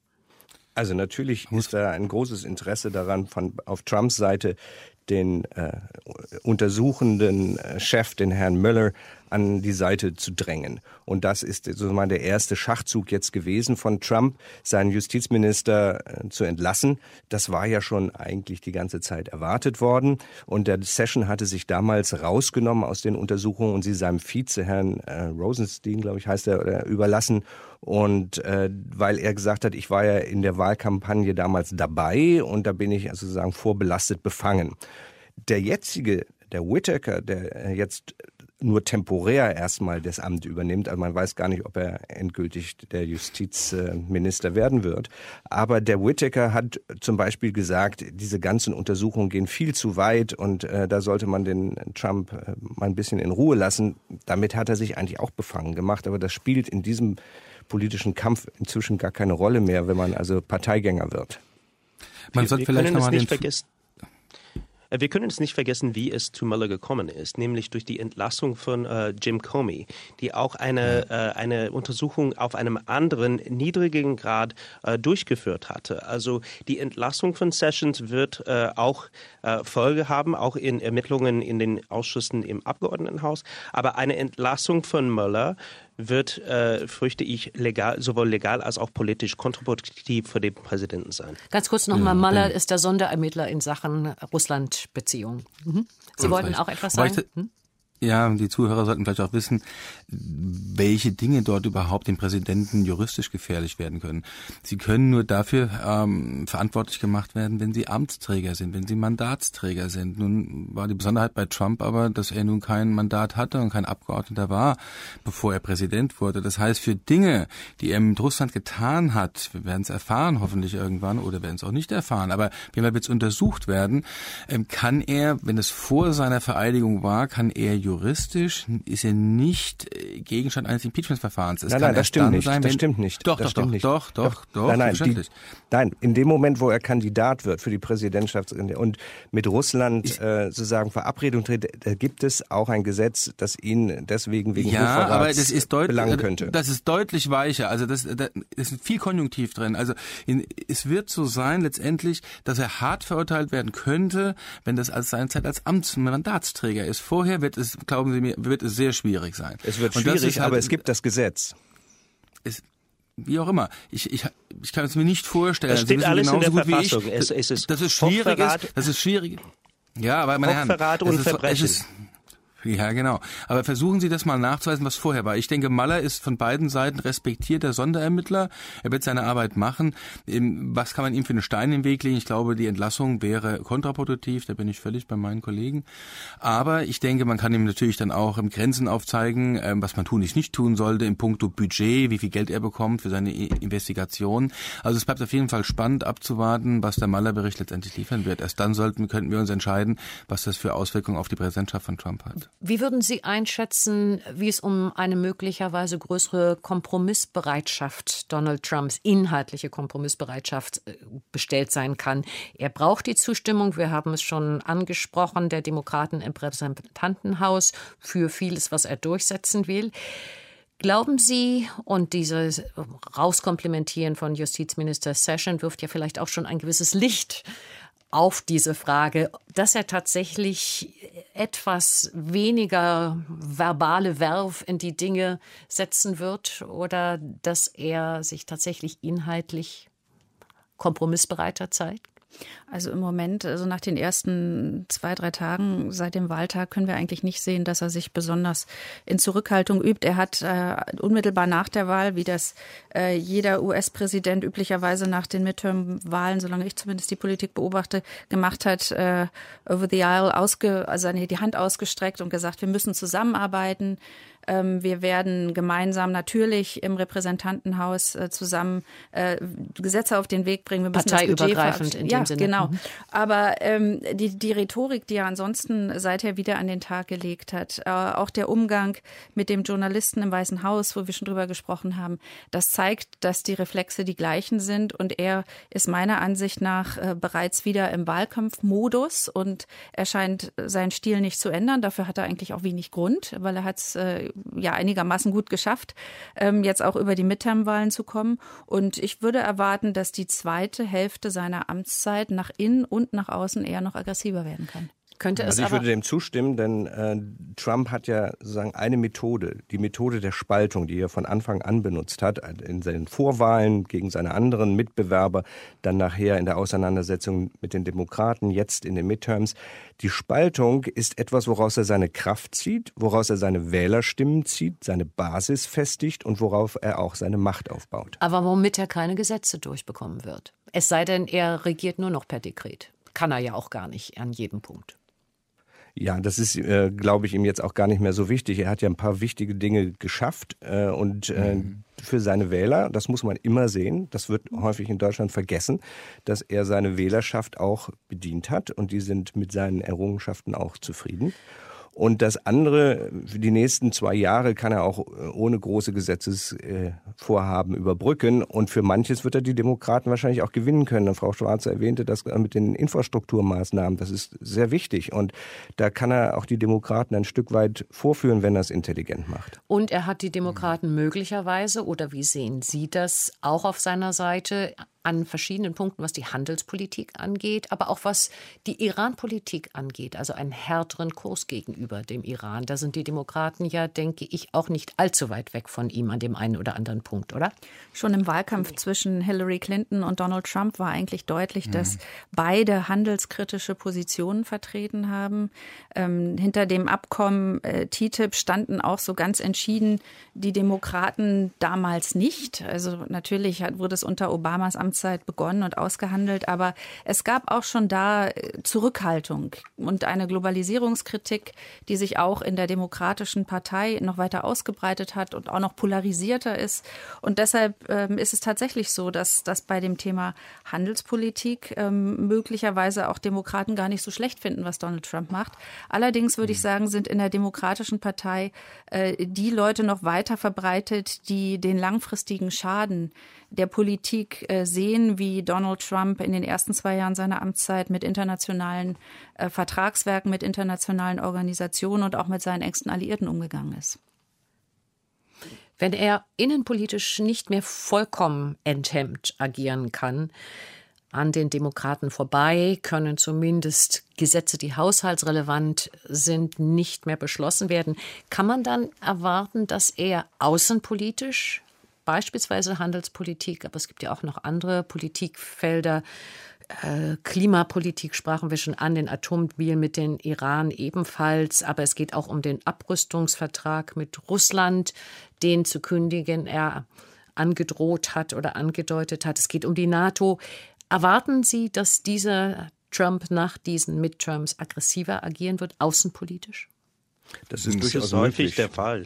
[SPEAKER 6] Also natürlich ist da ein großes Interesse daran, auf Trumps Seite den untersuchenden Chef, den Herrn Mueller, an die Seite zu drängen. Und das ist sozusagen der erste Schachzug jetzt gewesen von Trump, seinen Justizminister zu entlassen. Das war ja schon eigentlich die ganze Zeit erwartet worden. Und der Session hatte sich damals rausgenommen aus den Untersuchungen und sie seinem Vize, Herrn Rosenstein, glaube ich, heißt er, überlassen. Und weil er gesagt hat, ich war ja in der Wahlkampagne damals dabei und da bin ich also sozusagen vorbelastet befangen. Der Whitaker, der jetzt nur temporär erstmal das Amt übernimmt, also man weiß gar nicht, ob er endgültig der Justizminister werden wird, aber der Whitaker hat zum Beispiel gesagt, diese ganzen Untersuchungen gehen viel zu weit und da sollte man den Trump mal ein bisschen in Ruhe lassen. Damit hat er sich eigentlich auch befangen gemacht, aber das spielt in diesem politischen Kampf inzwischen gar keine Rolle mehr, wenn man also Parteigänger wird.
[SPEAKER 5] Man sollte vielleicht noch mal nicht vergessen. Wir können es nicht vergessen, wie es zu Mueller gekommen ist, nämlich durch die Entlassung von Jim Comey, die auch eine Untersuchung auf einem anderen, niedrigen Grad durchgeführt hatte. Also die Entlassung von Sessions wird auch Folge haben, auch in Ermittlungen in den Ausschüssen im Abgeordnetenhaus. Aber eine Entlassung von Mueller wird, fürchte ich, sowohl legal als auch politisch kontraproduktiv für den Präsidenten sein.
[SPEAKER 2] Ganz kurz nochmal, Mueller ist der Sonderermittler in Sachen Russland-Beziehungen. Sie wollten auch etwas sagen?
[SPEAKER 3] Ja, die Zuhörer sollten vielleicht auch wissen, welche Dinge dort überhaupt dem Präsidenten juristisch gefährlich werden können. Sie können nur dafür verantwortlich gemacht werden, wenn sie Amtsträger sind, wenn sie Mandatsträger sind. Nun war die Besonderheit bei Trump aber, dass er nun kein Mandat hatte und kein Abgeordneter war, bevor er Präsident wurde. Das heißt, für Dinge, die er mit Russland getan hat, wir werden es erfahren hoffentlich irgendwann oder werden es auch nicht erfahren, aber wie wird es untersucht werden, kann er, wenn es vor seiner Vereidigung war, juristisch ist er nicht Gegenstand eines Impeachment-Verfahrens.
[SPEAKER 6] Nein, das stimmt nicht. Das stimmt nicht.
[SPEAKER 3] Doch.
[SPEAKER 6] Nein, in dem Moment, wo er Kandidat wird für die Präsidentschaft und mit Russland sozusagen Verabredung tritt, da gibt es auch ein Gesetz, das ihn deswegen wegen Hochverrats belangen könnte.
[SPEAKER 3] Das ist deutlich weicher. Also das ist viel Konjunktiv drin. Also es wird so sein letztendlich, dass er hart verurteilt werden könnte, wenn das als seine Zeit als Mandatsträger ist. Vorher wird es, glauben Sie mir, sehr schwierig sein.
[SPEAKER 6] Es wird schwierig, aber es gibt das Gesetz.
[SPEAKER 3] Wie auch immer. Ich kann es mir nicht vorstellen.
[SPEAKER 5] Es steht alles in der Verfassung. Es ist
[SPEAKER 3] dass es schwierig. Ja, aber meine Herren,
[SPEAKER 5] Hochverrat und Verbrechen.
[SPEAKER 3] Ja, genau. Aber versuchen Sie das mal nachzuweisen, was vorher war. Ich denke, Mueller ist von beiden Seiten respektierter Sonderermittler. Er wird seine Arbeit machen. Was kann man ihm für einen Stein im Weg legen? Ich glaube, die Entlassung wäre kontraproduktiv. Da bin ich völlig bei meinen Kollegen. Aber ich denke, man kann ihm natürlich dann auch Grenzen aufzeigen, was man nicht tun sollte in puncto Budget, wie viel Geld er bekommt für seine Investigation. Also es bleibt auf jeden Fall spannend abzuwarten, was der Mueller-Bericht letztendlich liefern wird. Erst dann könnten wir uns entscheiden, was das für Auswirkungen auf die Präsidentschaft von Trump hat.
[SPEAKER 2] Wie würden Sie einschätzen, wie es um eine möglicherweise größere Kompromissbereitschaft Donald Trumps, inhaltliche Kompromissbereitschaft bestellt sein kann? Er braucht die Zustimmung, wir haben es schon angesprochen, der Demokraten im Repräsentantenhaus für vieles, was er durchsetzen will. Glauben Sie, und dieses Rauskomplimentieren von Justizminister Sessions wirft ja vielleicht auch schon ein gewisses Licht auf diese Frage, dass er tatsächlich etwas weniger verbale Verve in die Dinge setzen wird oder dass er sich tatsächlich inhaltlich kompromissbereiter zeigt?
[SPEAKER 4] Also im Moment, also nach den ersten 2-3 Tagen seit dem Wahltag können wir eigentlich nicht sehen, dass er sich besonders in Zurückhaltung übt. Er hat unmittelbar nach der Wahl, wie das jeder US-Präsident üblicherweise nach den Midterm-Wahlen, solange ich zumindest die Politik beobachte, gemacht hat, over the aisle die Hand ausgestreckt und gesagt, wir müssen zusammenarbeiten. Wir werden gemeinsam natürlich im Repräsentantenhaus zusammen Gesetze auf den Weg bringen. Wir müssen
[SPEAKER 2] parteiübergreifend in dem Sinne.
[SPEAKER 4] Genau. Aber die Rhetorik, die er ansonsten seither wieder an den Tag gelegt hat, auch der Umgang mit dem Journalisten im Weißen Haus, wo wir schon drüber gesprochen haben, das zeigt, dass die Reflexe die gleichen sind. Und er ist meiner Ansicht nach bereits wieder im Wahlkampfmodus und er scheint seinen Stil nicht zu ändern. Dafür hat er eigentlich auch wenig Grund, weil er hat es einigermaßen gut geschafft, jetzt auch über die Midterm-Wahlen zu kommen. Und ich würde erwarten, dass die zweite Hälfte seiner Amtszeit nach innen und nach außen eher noch aggressiver werden kann.
[SPEAKER 2] Könnte es
[SPEAKER 6] also ich
[SPEAKER 2] aber
[SPEAKER 6] würde dem zustimmen, denn Trump hat ja sozusagen eine Methode, die Methode der Spaltung, die er von Anfang an benutzt hat, in seinen Vorwahlen gegen seine anderen Mitbewerber, dann nachher in der Auseinandersetzung mit den Demokraten, jetzt in den Midterms. Die Spaltung ist etwas, woraus er seine Kraft zieht, woraus er seine Wählerstimmen zieht, seine Basis festigt und worauf er auch seine Macht aufbaut.
[SPEAKER 2] Aber womit er keine Gesetze durchbekommen wird. Es sei denn, er regiert nur noch per Dekret. Kann er ja auch gar nicht an jedem Punkt.
[SPEAKER 6] Ja, das ist, glaube ich, ihm jetzt auch gar nicht mehr so wichtig. Er hat ja ein paar wichtige Dinge geschafft und für seine Wähler, das muss man immer sehen, das wird häufig in Deutschland vergessen, dass er seine Wählerschaft auch bedient hat und die sind mit seinen Errungenschaften auch zufrieden. Und das andere, für die nächsten 2 Jahre kann er auch ohne große Gesetzesvorhaben überbrücken. Und für manches wird er die Demokraten wahrscheinlich auch gewinnen können. Und Frau Schwarze erwähnte das mit den Infrastrukturmaßnahmen. Das ist sehr wichtig. Und da kann er auch die Demokraten ein Stück weit vorführen, wenn er es intelligent macht.
[SPEAKER 2] Und er hat die Demokraten möglicherweise, oder wie sehen Sie das, auch auf seiner Seite an verschiedenen Punkten, was die Handelspolitik angeht, aber auch was die Iran-Politik angeht, also einen härteren Kurs gegenüber dem Iran. Da sind die Demokraten ja, denke ich, auch nicht allzu weit weg von ihm an dem einen oder anderen Punkt, oder?
[SPEAKER 4] Schon im Wahlkampf zwischen Hillary Clinton und Donald Trump war eigentlich deutlich, dass beide handelskritische Positionen vertreten haben. Hinter dem Abkommen TTIP standen auch so ganz entschieden die Demokraten damals nicht. Also natürlich wurde es unter Obamas Amtszeit begonnen und ausgehandelt, aber es gab auch schon da Zurückhaltung und eine Globalisierungskritik, die sich auch in der Demokratischen Partei noch weiter ausgebreitet hat und auch noch polarisierter ist. Und deshalb ist es tatsächlich so, dass bei dem Thema Handelspolitik möglicherweise auch Demokraten gar nicht so schlecht finden, was Donald Trump macht. Allerdings würde ich sagen, sind in der Demokratischen Partei die Leute noch weiter verbreitet, die den langfristigen Schaden der Politik sehen, wie Donald Trump in den ersten 2 Jahren seiner Amtszeit mit internationalen Vertragswerken, mit internationalen Organisationen und auch mit seinen engsten Alliierten umgegangen ist.
[SPEAKER 2] Wenn er innenpolitisch nicht mehr vollkommen enthemmt agieren kann, an den Demokraten vorbei, können zumindest Gesetze, die haushaltsrelevant sind, nicht mehr beschlossen werden. Kann man dann erwarten, dass er außenpolitisch, beispielsweise Handelspolitik, aber es gibt ja auch noch andere Politikfelder, Klimapolitik sprachen wir schon an, den Atomdeal mit den Iran ebenfalls, aber es geht auch um den Abrüstungsvertrag mit Russland, den zu kündigen er angedroht hat oder angedeutet hat. Es geht um die NATO. Erwarten Sie, dass dieser Trump nach diesen Midterms aggressiver agieren wird, außenpolitisch?
[SPEAKER 6] Das ist durchaus
[SPEAKER 5] häufig der Fall.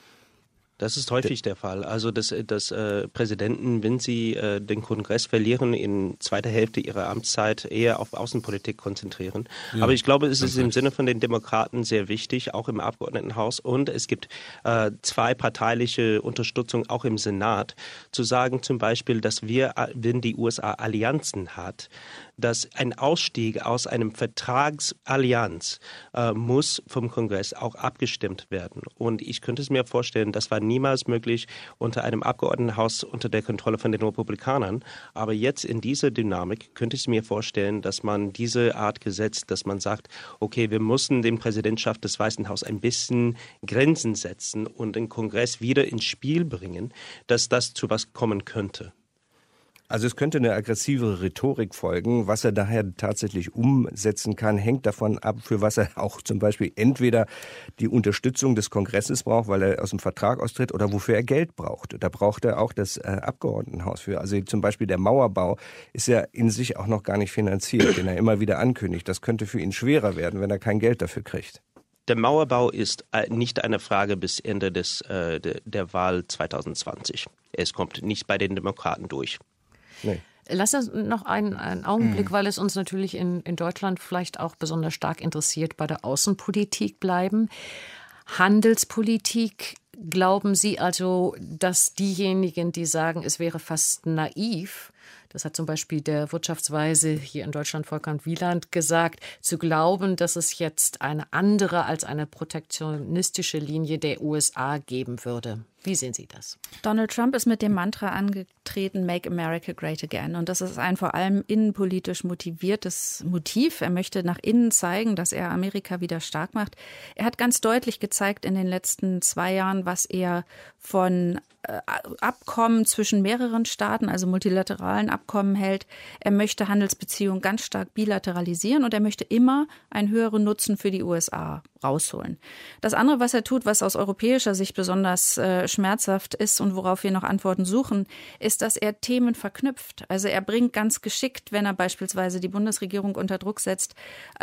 [SPEAKER 5] Das ist häufig der Fall. Also, dass Präsidenten, wenn sie den Kongress verlieren, in zweiter Hälfte ihrer Amtszeit eher auf Außenpolitik konzentrieren. Ja, aber ich glaube, es ist im Sinne von den Demokraten sehr wichtig, auch im Abgeordnetenhaus. Und es gibt zweiparteiliche Unterstützung auch im Senat, zu sagen zum Beispiel, dass wenn die USA Allianzen hat, dass ein Ausstieg aus einem Vertragsallianz muss vom Kongress auch abgestimmt werden. Und ich könnte es mir vorstellen, das war niemals möglich unter einem Abgeordnetenhaus unter der Kontrolle von den Republikanern. Aber jetzt in dieser Dynamik könnte ich mir vorstellen, dass man diese Art Gesetz, dass man sagt, okay, wir müssen dem Präsidentschaft des Weißen Hauses ein bisschen Grenzen setzen und den Kongress wieder ins Spiel bringen, dass das zu was kommen könnte.
[SPEAKER 6] Also es könnte eine aggressivere Rhetorik folgen. Was er daher tatsächlich umsetzen kann, hängt davon ab, für was er auch zum Beispiel entweder die Unterstützung des Kongresses braucht, weil er aus dem Vertrag austritt, oder wofür er Geld braucht. Da braucht er auch das Abgeordnetenhaus für. Also zum Beispiel der Mauerbau ist ja in sich auch noch gar nicht finanziert, den er immer wieder ankündigt. Das könnte für ihn schwerer werden, wenn er kein Geld dafür kriegt.
[SPEAKER 5] Der Mauerbau ist nicht eine Frage bis Ende der Wahl 2020. Es kommt nicht bei den Demokraten durch.
[SPEAKER 6] Nee.
[SPEAKER 2] Lass uns noch einen Augenblick, weil es uns natürlich in Deutschland vielleicht auch besonders stark interessiert, bei der Außenpolitik bleiben. Handelspolitik, glauben Sie also, dass diejenigen, die sagen, es wäre fast naiv, das hat zum Beispiel der Wirtschaftsweise hier in Deutschland Volker Wieland gesagt, zu glauben, dass es jetzt eine andere als eine protektionistische Linie der USA geben würde? Wie sehen Sie das?
[SPEAKER 4] Donald Trump ist mit dem Mantra angetreten, Make America Great Again. Und das ist ein vor allem innenpolitisch motiviertes Motiv. Er möchte nach innen zeigen, dass er Amerika wieder stark macht. Er hat ganz deutlich gezeigt in den letzten 2 Jahren, was er von Abkommen zwischen mehreren Staaten, also multilateralen Abkommen hält. Er möchte Handelsbeziehungen ganz stark bilateralisieren und er möchte immer einen höheren Nutzen für die USA rausholen. Das andere, was er tut, was aus europäischer Sicht besonders schmerzhaft ist und worauf wir noch Antworten suchen, ist, dass er Themen verknüpft. Also er bringt ganz geschickt, wenn er beispielsweise die Bundesregierung unter Druck setzt,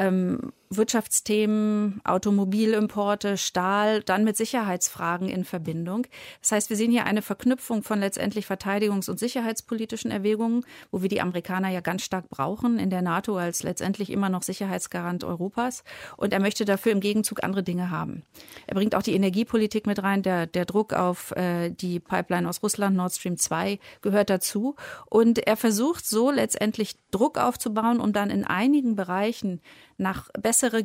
[SPEAKER 4] Wirtschaftsthemen, Automobilimporte, Stahl, dann mit Sicherheitsfragen in Verbindung. Das heißt, wir sehen hier eine Verknüpfung von letztendlich verteidigungs- und sicherheitspolitischen Erwägungen, wo wir die Amerikaner ja ganz stark brauchen, in der NATO als letztendlich immer noch Sicherheitsgarant Europas. Und er möchte dafür im Gegenzug andere Dinge haben. Er bringt auch die Energiepolitik mit rein. Der Druck auf die Pipeline aus Russland, Nord Stream 2, gehört dazu. Und er versucht so letztendlich Druck aufzubauen, um dann in einigen Bereichen nach bessere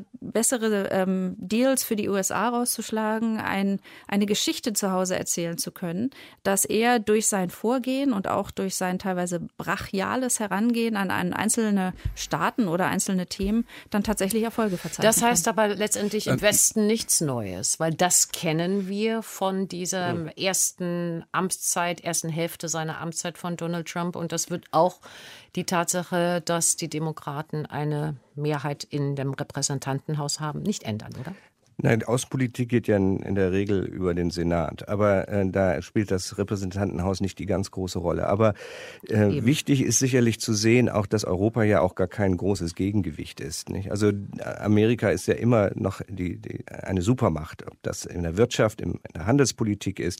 [SPEAKER 4] Deals für die USA rauszuschlagen, eine Geschichte zu Hause erzählen zu können, dass er durch sein Vorgehen und auch durch sein teilweise brachiales Herangehen an einzelne Staaten oder einzelne Themen dann tatsächlich Erfolge verzeichnen
[SPEAKER 2] Das heißt aber letztendlich im Westen nichts Neues, weil das kennen wir von dieser ersten Hälfte seiner Amtszeit von Donald Trump und das wird auch die Tatsache, dass die Demokraten eine Mehrheit in dem Repräsentantenhaus haben, nicht ändern, oder?
[SPEAKER 6] Nein, Außenpolitik geht ja in der Regel über den Senat. Aber da spielt das Repräsentantenhaus nicht die ganz große Rolle. Aber wichtig ist sicherlich zu sehen, auch dass Europa ja auch gar kein großes Gegengewicht ist. Nicht? Also Amerika ist ja immer noch eine Supermacht. Ob das in der Wirtschaft, in der Handelspolitik ist.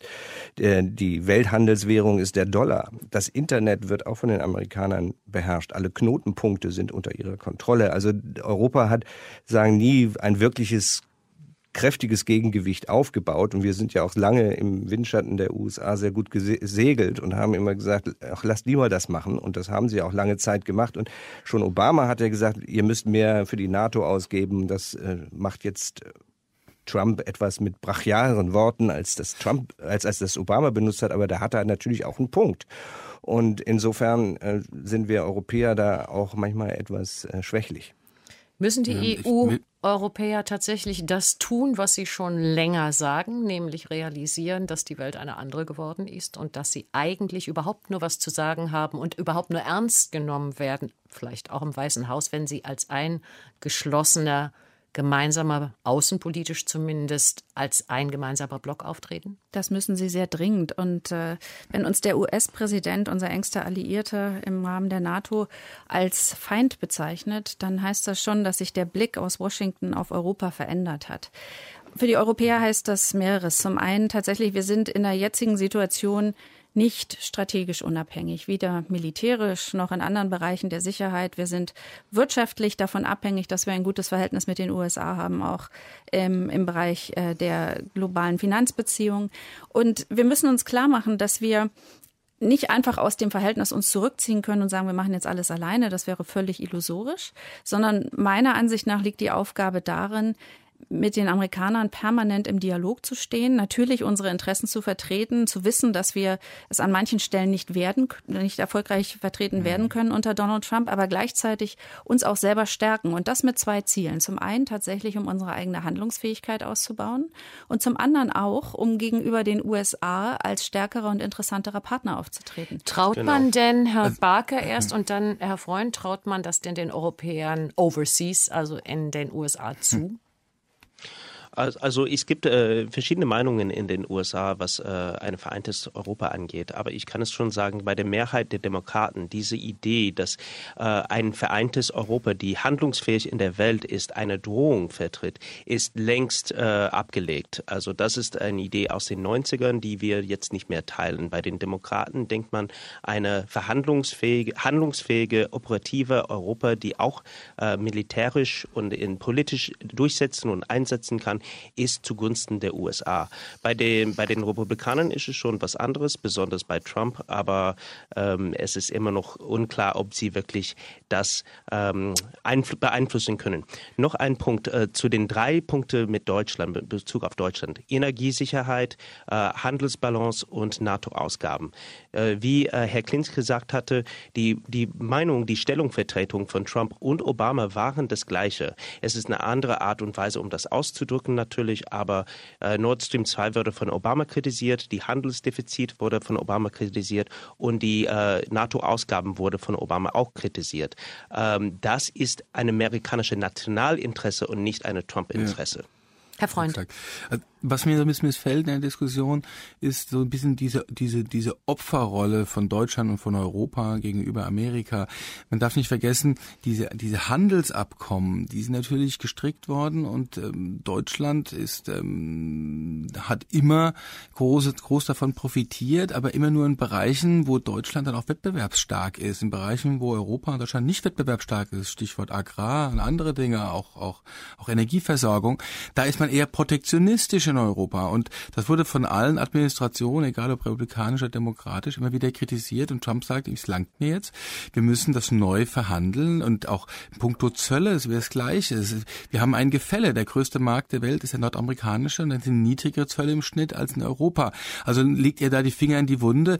[SPEAKER 6] Die Welthandelswährung ist der Dollar. Das Internet wird auch von den Amerikanern beherrscht. Alle Knotenpunkte sind unter ihrer Kontrolle. Also Europa hat, nie ein wirkliches kräftiges Gegengewicht aufgebaut und wir sind ja auch lange im Windschatten der USA sehr gut gesegelt und haben immer gesagt, ach, lasst lieber das machen und das haben sie auch lange Zeit gemacht und schon Obama hat ja gesagt, ihr müsst mehr für die NATO ausgeben, das macht jetzt Trump etwas mit brachialeren Worten, als das Obama benutzt hat, aber da hat er natürlich auch einen Punkt. Und insofern sind wir Europäer da auch manchmal etwas schwächlich.
[SPEAKER 2] Müssen die EU-Europäer tatsächlich das tun, was sie schon länger sagen, nämlich realisieren, dass die Welt eine andere geworden ist und dass sie eigentlich überhaupt nur was zu sagen haben und überhaupt nur ernst genommen werden, vielleicht auch im Weißen Haus, wenn sie als ein geschlossener, gemeinsamer, außenpolitisch zumindest, als ein gemeinsamer Block auftreten?
[SPEAKER 4] Das müssen sie sehr dringend. Und wenn uns der US-Präsident, unser engster Alliierter im Rahmen der NATO, als Feind bezeichnet, dann heißt das schon, dass sich der Blick aus Washington auf Europa verändert hat. Für die Europäer heißt das mehreres. Zum einen tatsächlich, wir sind in der jetzigen Situation nicht strategisch unabhängig, weder militärisch noch in anderen Bereichen der Sicherheit. Wir sind wirtschaftlich davon abhängig, dass wir ein gutes Verhältnis mit den USA haben, auch im Bereich der globalen Finanzbeziehungen. Und wir müssen uns klar machen, dass wir nicht einfach aus dem Verhältnis uns zurückziehen können und sagen, wir machen jetzt alles alleine. Das wäre völlig illusorisch, sondern meiner Ansicht nach liegt die Aufgabe darin, mit den Amerikanern permanent im Dialog zu stehen, natürlich unsere Interessen zu vertreten, zu wissen, dass wir es an manchen Stellen nicht erfolgreich vertreten werden können unter Donald Trump, aber gleichzeitig uns auch selber stärken und das mit 2 Zielen. Zum einen tatsächlich, um unsere eigene Handlungsfähigkeit auszubauen und zum anderen auch, um gegenüber den USA als stärkerer und interessanterer Partner aufzutreten.
[SPEAKER 2] Traut man denn, Herr Barker erst und dann Herr Freund, traut man das denn den Europäern overseas, also in den USA zu?
[SPEAKER 5] Also es gibt verschiedene Meinungen in den USA, was ein vereintes Europa angeht. Aber ich kann es schon sagen, bei der Mehrheit der Demokraten, diese Idee, dass ein vereintes Europa, die handlungsfähig in der Welt ist, eine Drohung vertritt, ist längst abgelegt. Also das ist eine Idee aus den 90ern, die wir jetzt nicht mehr teilen. Bei den Demokraten denkt man eine handlungsfähige, operative Europa, die auch militärisch und politisch durchsetzen und einsetzen kann, ist zugunsten der USA. Bei den Republikanern ist es schon was anderes, besonders bei Trump, aber es ist immer noch unklar, ob sie wirklich das beeinflussen können. Noch ein Punkt zu den 3 Punkten mit Deutschland, in Bezug auf Deutschland. Energiesicherheit, Handelsbalance und NATO-Ausgaben. Wie Herr Klinz gesagt hatte, die Meinung, die Stellungvertretung von Trump und Obama waren das Gleiche. Es ist eine andere Art und Weise, um das auszudrücken natürlich, aber Nord Stream 2 wurde von Obama kritisiert, die Handelsdefizit wurde von Obama kritisiert und die NATO-Ausgaben wurde von Obama auch kritisiert. Das ist ein amerikanisches Nationalinteresse und nicht ein Trump-Interesse. Ja.
[SPEAKER 2] Herr Freund.
[SPEAKER 3] Exakt. Was mir so ein bisschen missfällt in der Diskussion, ist so ein bisschen diese Opferrolle von Deutschland und von Europa gegenüber Amerika. Man darf nicht vergessen, diese Handelsabkommen, die sind natürlich gestrickt worden und Deutschland hat immer groß davon profitiert, aber immer nur in Bereichen, wo Deutschland dann auch wettbewerbsstark ist, in Bereichen, wo Europa und Deutschland nicht wettbewerbsstark ist, Stichwort Agrar und andere Dinge, auch Energieversorgung. Da ist man eher protektionistisch in Europa und das wurde von allen Administrationen, egal ob republikanisch oder demokratisch, immer wieder kritisiert und Trump sagt, es langt mir jetzt, wir müssen das neu verhandeln und auch in puncto Zölle, es wäre das Gleiche. Wir haben ein Gefälle, der größte Markt der Welt ist der nordamerikanische und dann sind niedrigere Zölle im Schnitt als in Europa. Also legt er da die Finger in die Wunde,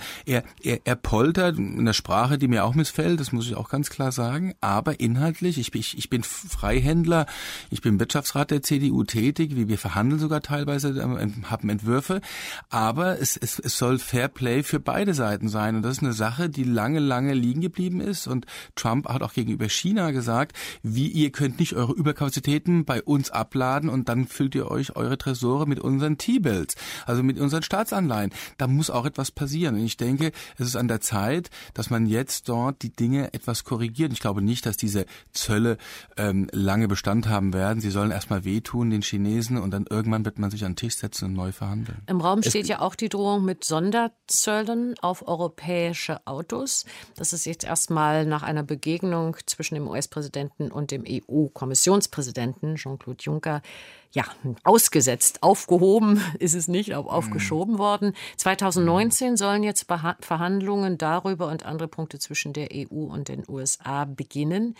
[SPEAKER 3] er poltert in der Sprache, die mir auch missfällt, das muss ich auch ganz klar sagen, aber inhaltlich, ich bin Freihändler, ich bin Wirtschaftsrat der CDU tätig, wir verhandeln sogar teilweise, haben Entwürfe, aber es soll Fair Play für beide Seiten sein und das ist eine Sache, die lange liegen geblieben ist und Trump hat auch gegenüber China gesagt, ihr könnt nicht eure Überkapazitäten bei uns abladen und dann füllt ihr euch eure Tresore mit unseren T-Bills, also mit unseren Staatsanleihen. Da muss auch etwas passieren und ich denke, es ist an der Zeit, dass man jetzt dort die Dinge etwas korrigiert. Ich glaube nicht, dass diese Zölle lange Bestand haben werden. Sie sollen erstmal wehtun den Chinesen und dann irgendwann wird man sich an den Tisch setzen und neu verhandeln.
[SPEAKER 2] Im Raum steht ja auch die Drohung mit Sonderzöllen auf europäische Autos. Das ist jetzt erstmal nach einer Begegnung zwischen dem US-Präsidenten und dem EU-Kommissionspräsidenten Jean-Claude Juncker ausgesetzt. Aufgehoben ist es nicht, aber aufgeschoben worden. 2019 sollen jetzt Verhandlungen darüber und andere Punkte zwischen der EU und den USA beginnen.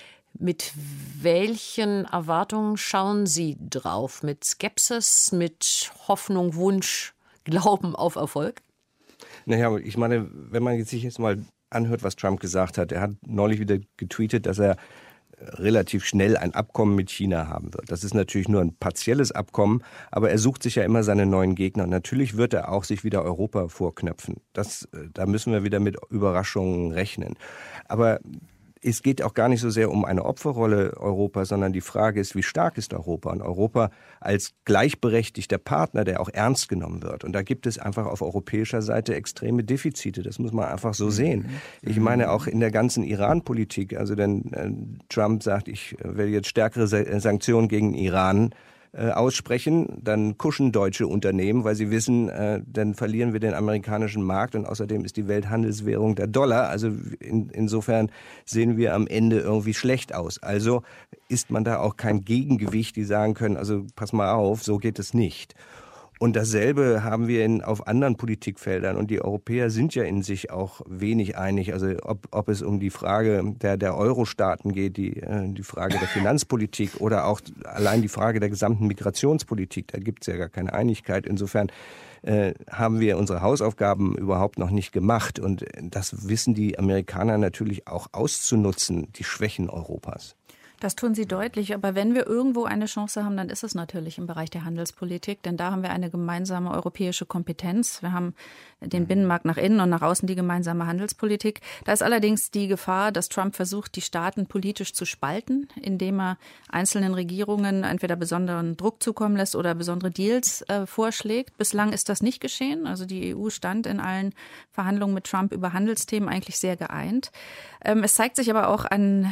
[SPEAKER 2] Mit welchen Erwartungen schauen Sie drauf? Mit Skepsis, mit Hoffnung, Wunsch, Glauben auf Erfolg?
[SPEAKER 6] Naja, ich meine, wenn man sich jetzt mal anhört, was Trump gesagt hat, er hat neulich wieder getweetet, dass er relativ schnell ein Abkommen mit China haben wird. Das ist natürlich nur ein partielles Abkommen, aber er sucht sich ja immer seine neuen Gegner. Und natürlich wird er auch sich wieder Europa vorknöpfen. Da müssen wir wieder mit Überraschungen rechnen. Aber es geht auch gar nicht so sehr um eine Opferrolle Europas, sondern die Frage ist, wie stark ist Europa? Und Europa als gleichberechtigter Partner, der auch ernst genommen wird. Und da gibt es einfach auf europäischer Seite extreme Defizite. Das muss man einfach so sehen. Ich meine auch in der ganzen Iran-Politik. Also denn Trump sagt, ich werde jetzt stärkere Sanktionen gegen Iran aussprechen, dann kuschen deutsche Unternehmen, weil sie wissen, dann verlieren wir den amerikanischen Markt und außerdem ist die Welthandelswährung der Dollar. Also insofern sehen wir am Ende irgendwie schlecht aus. Also ist man da auch kein Gegengewicht, die sagen können, also pass mal auf, so geht es nicht. Und dasselbe haben wir auf anderen Politikfeldern. Und die Europäer sind ja in sich auch wenig einig. Also ob es um die Frage der Euro-Staaten geht, die Frage der Finanzpolitik oder auch allein die Frage der gesamten Migrationspolitik. Da gibt es ja gar keine Einigkeit. Insofern haben wir unsere Hausaufgaben überhaupt noch nicht gemacht. Und das wissen die Amerikaner natürlich auch auszunutzen, die Schwächen Europas.
[SPEAKER 4] Das tun sie deutlich. Aber wenn wir irgendwo eine Chance haben, dann ist es natürlich im Bereich der Handelspolitik. Denn da haben wir eine gemeinsame europäische Kompetenz. Wir haben den Binnenmarkt nach innen und nach außen die gemeinsame Handelspolitik. Da ist allerdings die Gefahr, dass Trump versucht, die Staaten politisch zu spalten, indem er einzelnen Regierungen entweder besonderen Druck zukommen lässt oder besondere Deals vorschlägt. Bislang ist das nicht geschehen. Also die EU stand in allen Verhandlungen mit Trump über Handelsthemen eigentlich sehr geeint. Es zeigt sich aber auch an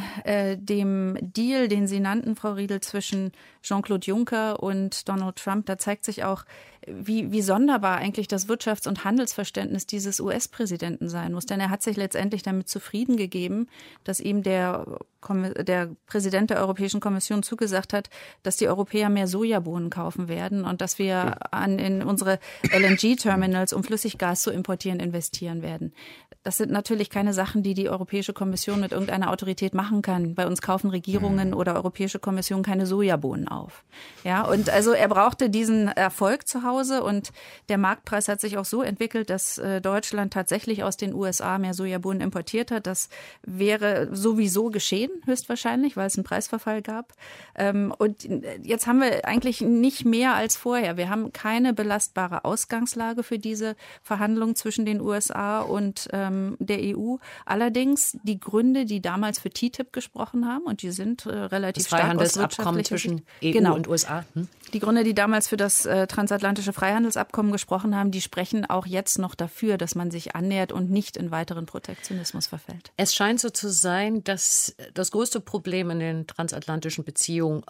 [SPEAKER 4] dem Deal, den Sie nannten, Frau Riedel, zwischen Jean-Claude Juncker und Donald Trump, da zeigt sich auch, wie sonderbar eigentlich das Wirtschafts- und Handelsverständnis dieses US-Präsidenten sein muss. Denn er hat sich letztendlich damit zufrieden gegeben, dass ihm der Präsident der Europäischen Kommission zugesagt hat, dass die Europäer mehr Sojabohnen kaufen werden und dass wir in unsere LNG-Terminals, um Flüssiggas zu importieren, investieren werden. Das sind natürlich keine Sachen, die die Europäische Kommission mit irgendeiner Autorität machen kann. Bei uns kaufen Regierungen oder Europäische Kommission keine Sojabohnen auf. Ja, und also er brauchte diesen Erfolg zu Hause und der Marktpreis hat sich auch so entwickelt, dass Deutschland tatsächlich aus den USA mehr Sojabohnen importiert hat. Das wäre sowieso geschehen, höchstwahrscheinlich, weil es einen Preisverfall gab. Und jetzt haben wir eigentlich nicht mehr als vorher. Wir haben keine belastbare Ausgangslage für diese Verhandlungen zwischen den USA und der EU. Allerdings die Gründe, die damals für TTIP gesprochen haben, und die sind relativ stark aus
[SPEAKER 2] Freihandelsabkommen zwischen EU und USA.
[SPEAKER 4] Die Gründe, die damals für das transatlantische Freihandelsabkommen gesprochen haben, die sprechen auch jetzt noch dafür, dass man sich annähert und nicht in weiteren Protektionismus verfällt.
[SPEAKER 2] Es scheint so zu sein, dass das größte Problem in den transatlantischen Beziehungen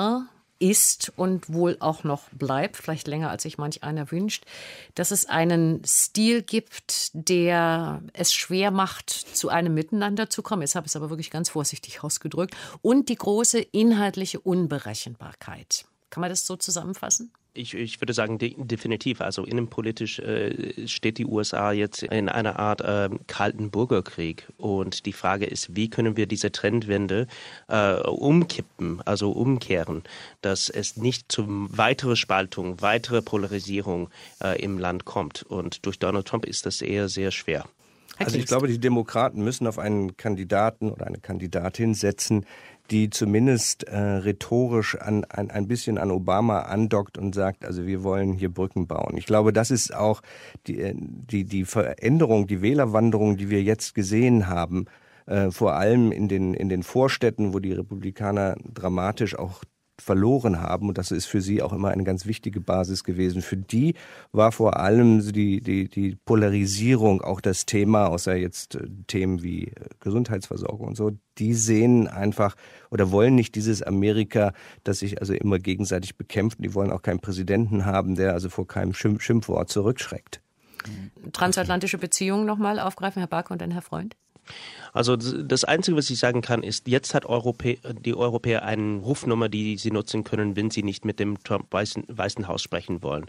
[SPEAKER 2] ist und wohl auch noch bleibt, vielleicht länger als sich manch einer wünscht, dass es einen Stil gibt, der es schwer macht, zu einem Miteinander zu kommen. Jetzt habe ich es aber wirklich ganz vorsichtig ausgedrückt. Und die große inhaltliche Unberechenbarkeit. Kann man das so zusammenfassen?
[SPEAKER 5] Ich würde sagen, definitiv. Also innenpolitisch steht die USA jetzt in einer Art kalten Bürgerkrieg. Und die Frage ist, wie können wir diese Trendwende umkippen, also umkehren, dass es nicht zu weiterer Spaltung, weiterer Polarisierung im Land kommt. Und durch Donald Trump ist das eher sehr schwer.
[SPEAKER 6] Also ich glaube, die Demokraten müssen auf einen Kandidaten oder eine Kandidatin setzen, die zumindest rhetorisch ein bisschen an Obama andockt und sagt, also wir wollen hier Brücken bauen. Ich glaube, das ist auch die Veränderung, die Wählerwanderung, die wir jetzt gesehen haben, vor allem in den Vorstädten, wo die Republikaner dramatisch auch verloren haben. Und das ist für sie auch immer eine ganz wichtige Basis gewesen. Für die war vor allem die Polarisierung auch das Thema, außer jetzt Themen wie Gesundheitsversorgung und so. Die sehen einfach oder wollen nicht dieses Amerika, das sich also immer gegenseitig bekämpft. Die wollen auch keinen Präsidenten haben, der also vor keinem Schimpfwort zurückschreckt.
[SPEAKER 2] Transatlantische Beziehungen nochmal aufgreifen, Herr Barke und dann Herr Freund.
[SPEAKER 5] Also das Einzige, was ich sagen kann, ist, jetzt hat die Europäer eine Rufnummer, die sie nutzen können, wenn sie nicht mit dem Weißen Haus sprechen wollen.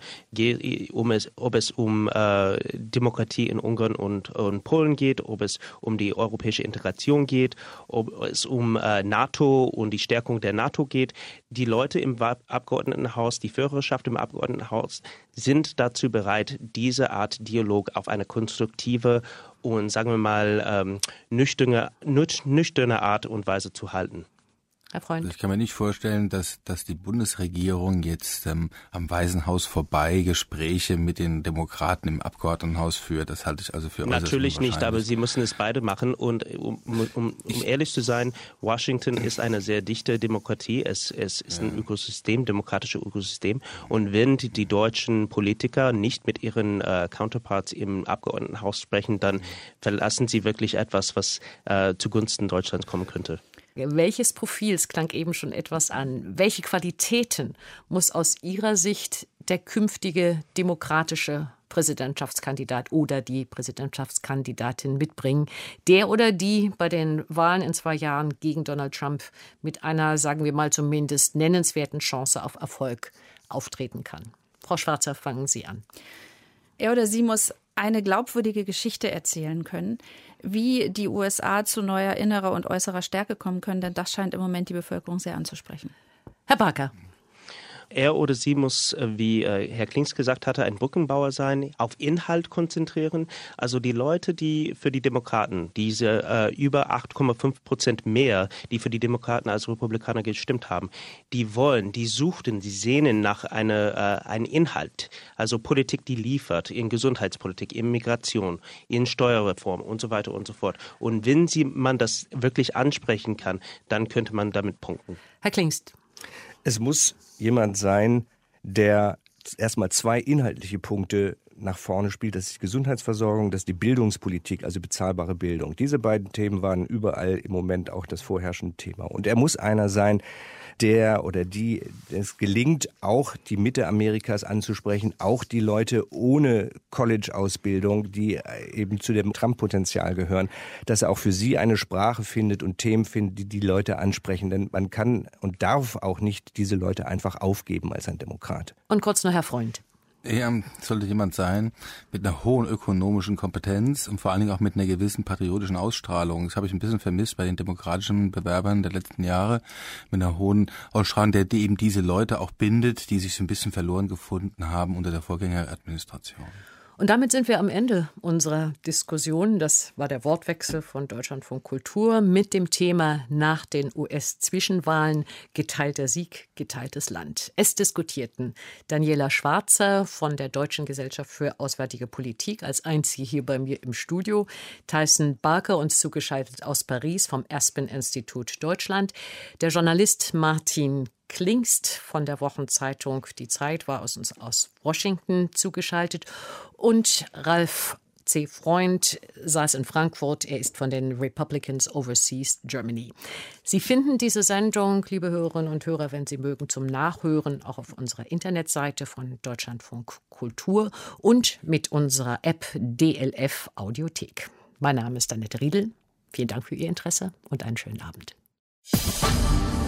[SPEAKER 5] Ob es um Demokratie in Ungarn und Polen geht, ob es um die europäische Integration geht, ob es um NATO und die Stärkung der NATO geht. Die Leute im Abgeordnetenhaus, die Führerschaft im Abgeordnetenhaus sind dazu bereit, diese Art Dialog auf eine konstruktive und, sagen wir mal, nüchterne Art und Weise zu halten.
[SPEAKER 2] Herr Freund.
[SPEAKER 3] Also ich kann mir nicht vorstellen, dass die Bundesregierung jetzt am Weißen Haus vorbei Gespräche mit den Demokraten im Abgeordnetenhaus führt. Das halte ich also für äußerst
[SPEAKER 5] Natürlich nicht, aber sie müssen es beide machen. Und um ehrlich zu sein, Washington ist eine sehr dichte Demokratie. Es ist ein Ökosystem, demokratisches Ökosystem. Und wenn die deutschen Politiker nicht mit ihren Counterparts im Abgeordnetenhaus sprechen, dann verlassen sie wirklich etwas, was zugunsten Deutschlands kommen könnte.
[SPEAKER 2] Welches Profil, es klang eben schon etwas an, welche Qualitäten muss aus Ihrer Sicht der künftige demokratische Präsidentschaftskandidat oder die Präsidentschaftskandidatin mitbringen, der oder die bei den Wahlen in 2 Jahren gegen Donald Trump mit einer, sagen wir mal zumindest nennenswerten Chance auf Erfolg auftreten kann? Frau Schwarzer, fangen Sie an.
[SPEAKER 4] Er oder sie muss eine glaubwürdige Geschichte erzählen können, wie die USA zu neuer innerer und äußerer Stärke kommen können, denn das scheint im Moment die Bevölkerung sehr anzusprechen.
[SPEAKER 2] Herr Barker.
[SPEAKER 5] Er oder sie muss, wie Herr Klings gesagt hatte, ein Brückenbauer sein, auf Inhalt konzentrieren. Also die Leute, die für die Demokraten, diese über 8,5% mehr, die für die Demokraten als Republikaner gestimmt haben, die suchten, die sehnen nach einem Inhalt. Also Politik, die liefert, in Gesundheitspolitik, in Migration, in Steuerreform und so weiter und so fort. Und wenn man das wirklich ansprechen kann, dann könnte man damit punkten.
[SPEAKER 2] Herr Klingst.
[SPEAKER 6] Es muss jemand sein, der erstmal 2 inhaltliche Punkte nach vorne spielt. Das ist die Gesundheitsversorgung, das ist die Bildungspolitik, also bezahlbare Bildung. Diese beiden Themen waren überall im Moment auch das vorherrschende Thema. Und er muss einer sein, der oder die es gelingt, auch die Mitte Amerikas anzusprechen, auch die Leute ohne College-Ausbildung, die eben zu dem Trump-Potenzial gehören, dass er auch für sie eine Sprache findet und Themen findet, die die Leute ansprechen. Denn man kann und darf auch nicht diese Leute einfach aufgeben als ein Demokrat.
[SPEAKER 2] Und kurz noch, Herr Freund.
[SPEAKER 3] Er sollte jemand sein mit einer hohen ökonomischen Kompetenz und vor allen Dingen auch mit einer gewissen patriotischen Ausstrahlung. Das habe ich ein bisschen vermisst bei den demokratischen Bewerbern der letzten Jahre, mit einer hohen Ausstrahlung, der eben diese Leute auch bindet, die sich so ein bisschen verloren gefunden haben unter der Vorgängeradministration.
[SPEAKER 2] Und damit sind wir am Ende unserer Diskussion. Das war der Wortwechsel von Deutschlandfunk Kultur mit dem Thema nach den US-Zwischenwahlen geteilter Sieg, geteiltes Land. Es diskutierten Daniela Schwarzer von der Deutschen Gesellschaft für Auswärtige Politik als einzige hier bei mir im Studio, Tyson Barker, uns zugeschaltet aus Paris vom Aspen-Institut Deutschland, der Journalist Martin Klingst von der Wochenzeitung Die Zeit war aus Washington zugeschaltet und Ralf C. Freund saß in Frankfurt. Er ist von den Republicans Overseas Germany. Sie finden diese Sendung, liebe Hörerinnen und Hörer, wenn Sie mögen, zum Nachhören auch auf unserer Internetseite von Deutschlandfunk Kultur und mit unserer App DLF Audiothek. Mein Name ist Annette Riedel. Vielen Dank für Ihr Interesse und einen schönen Abend.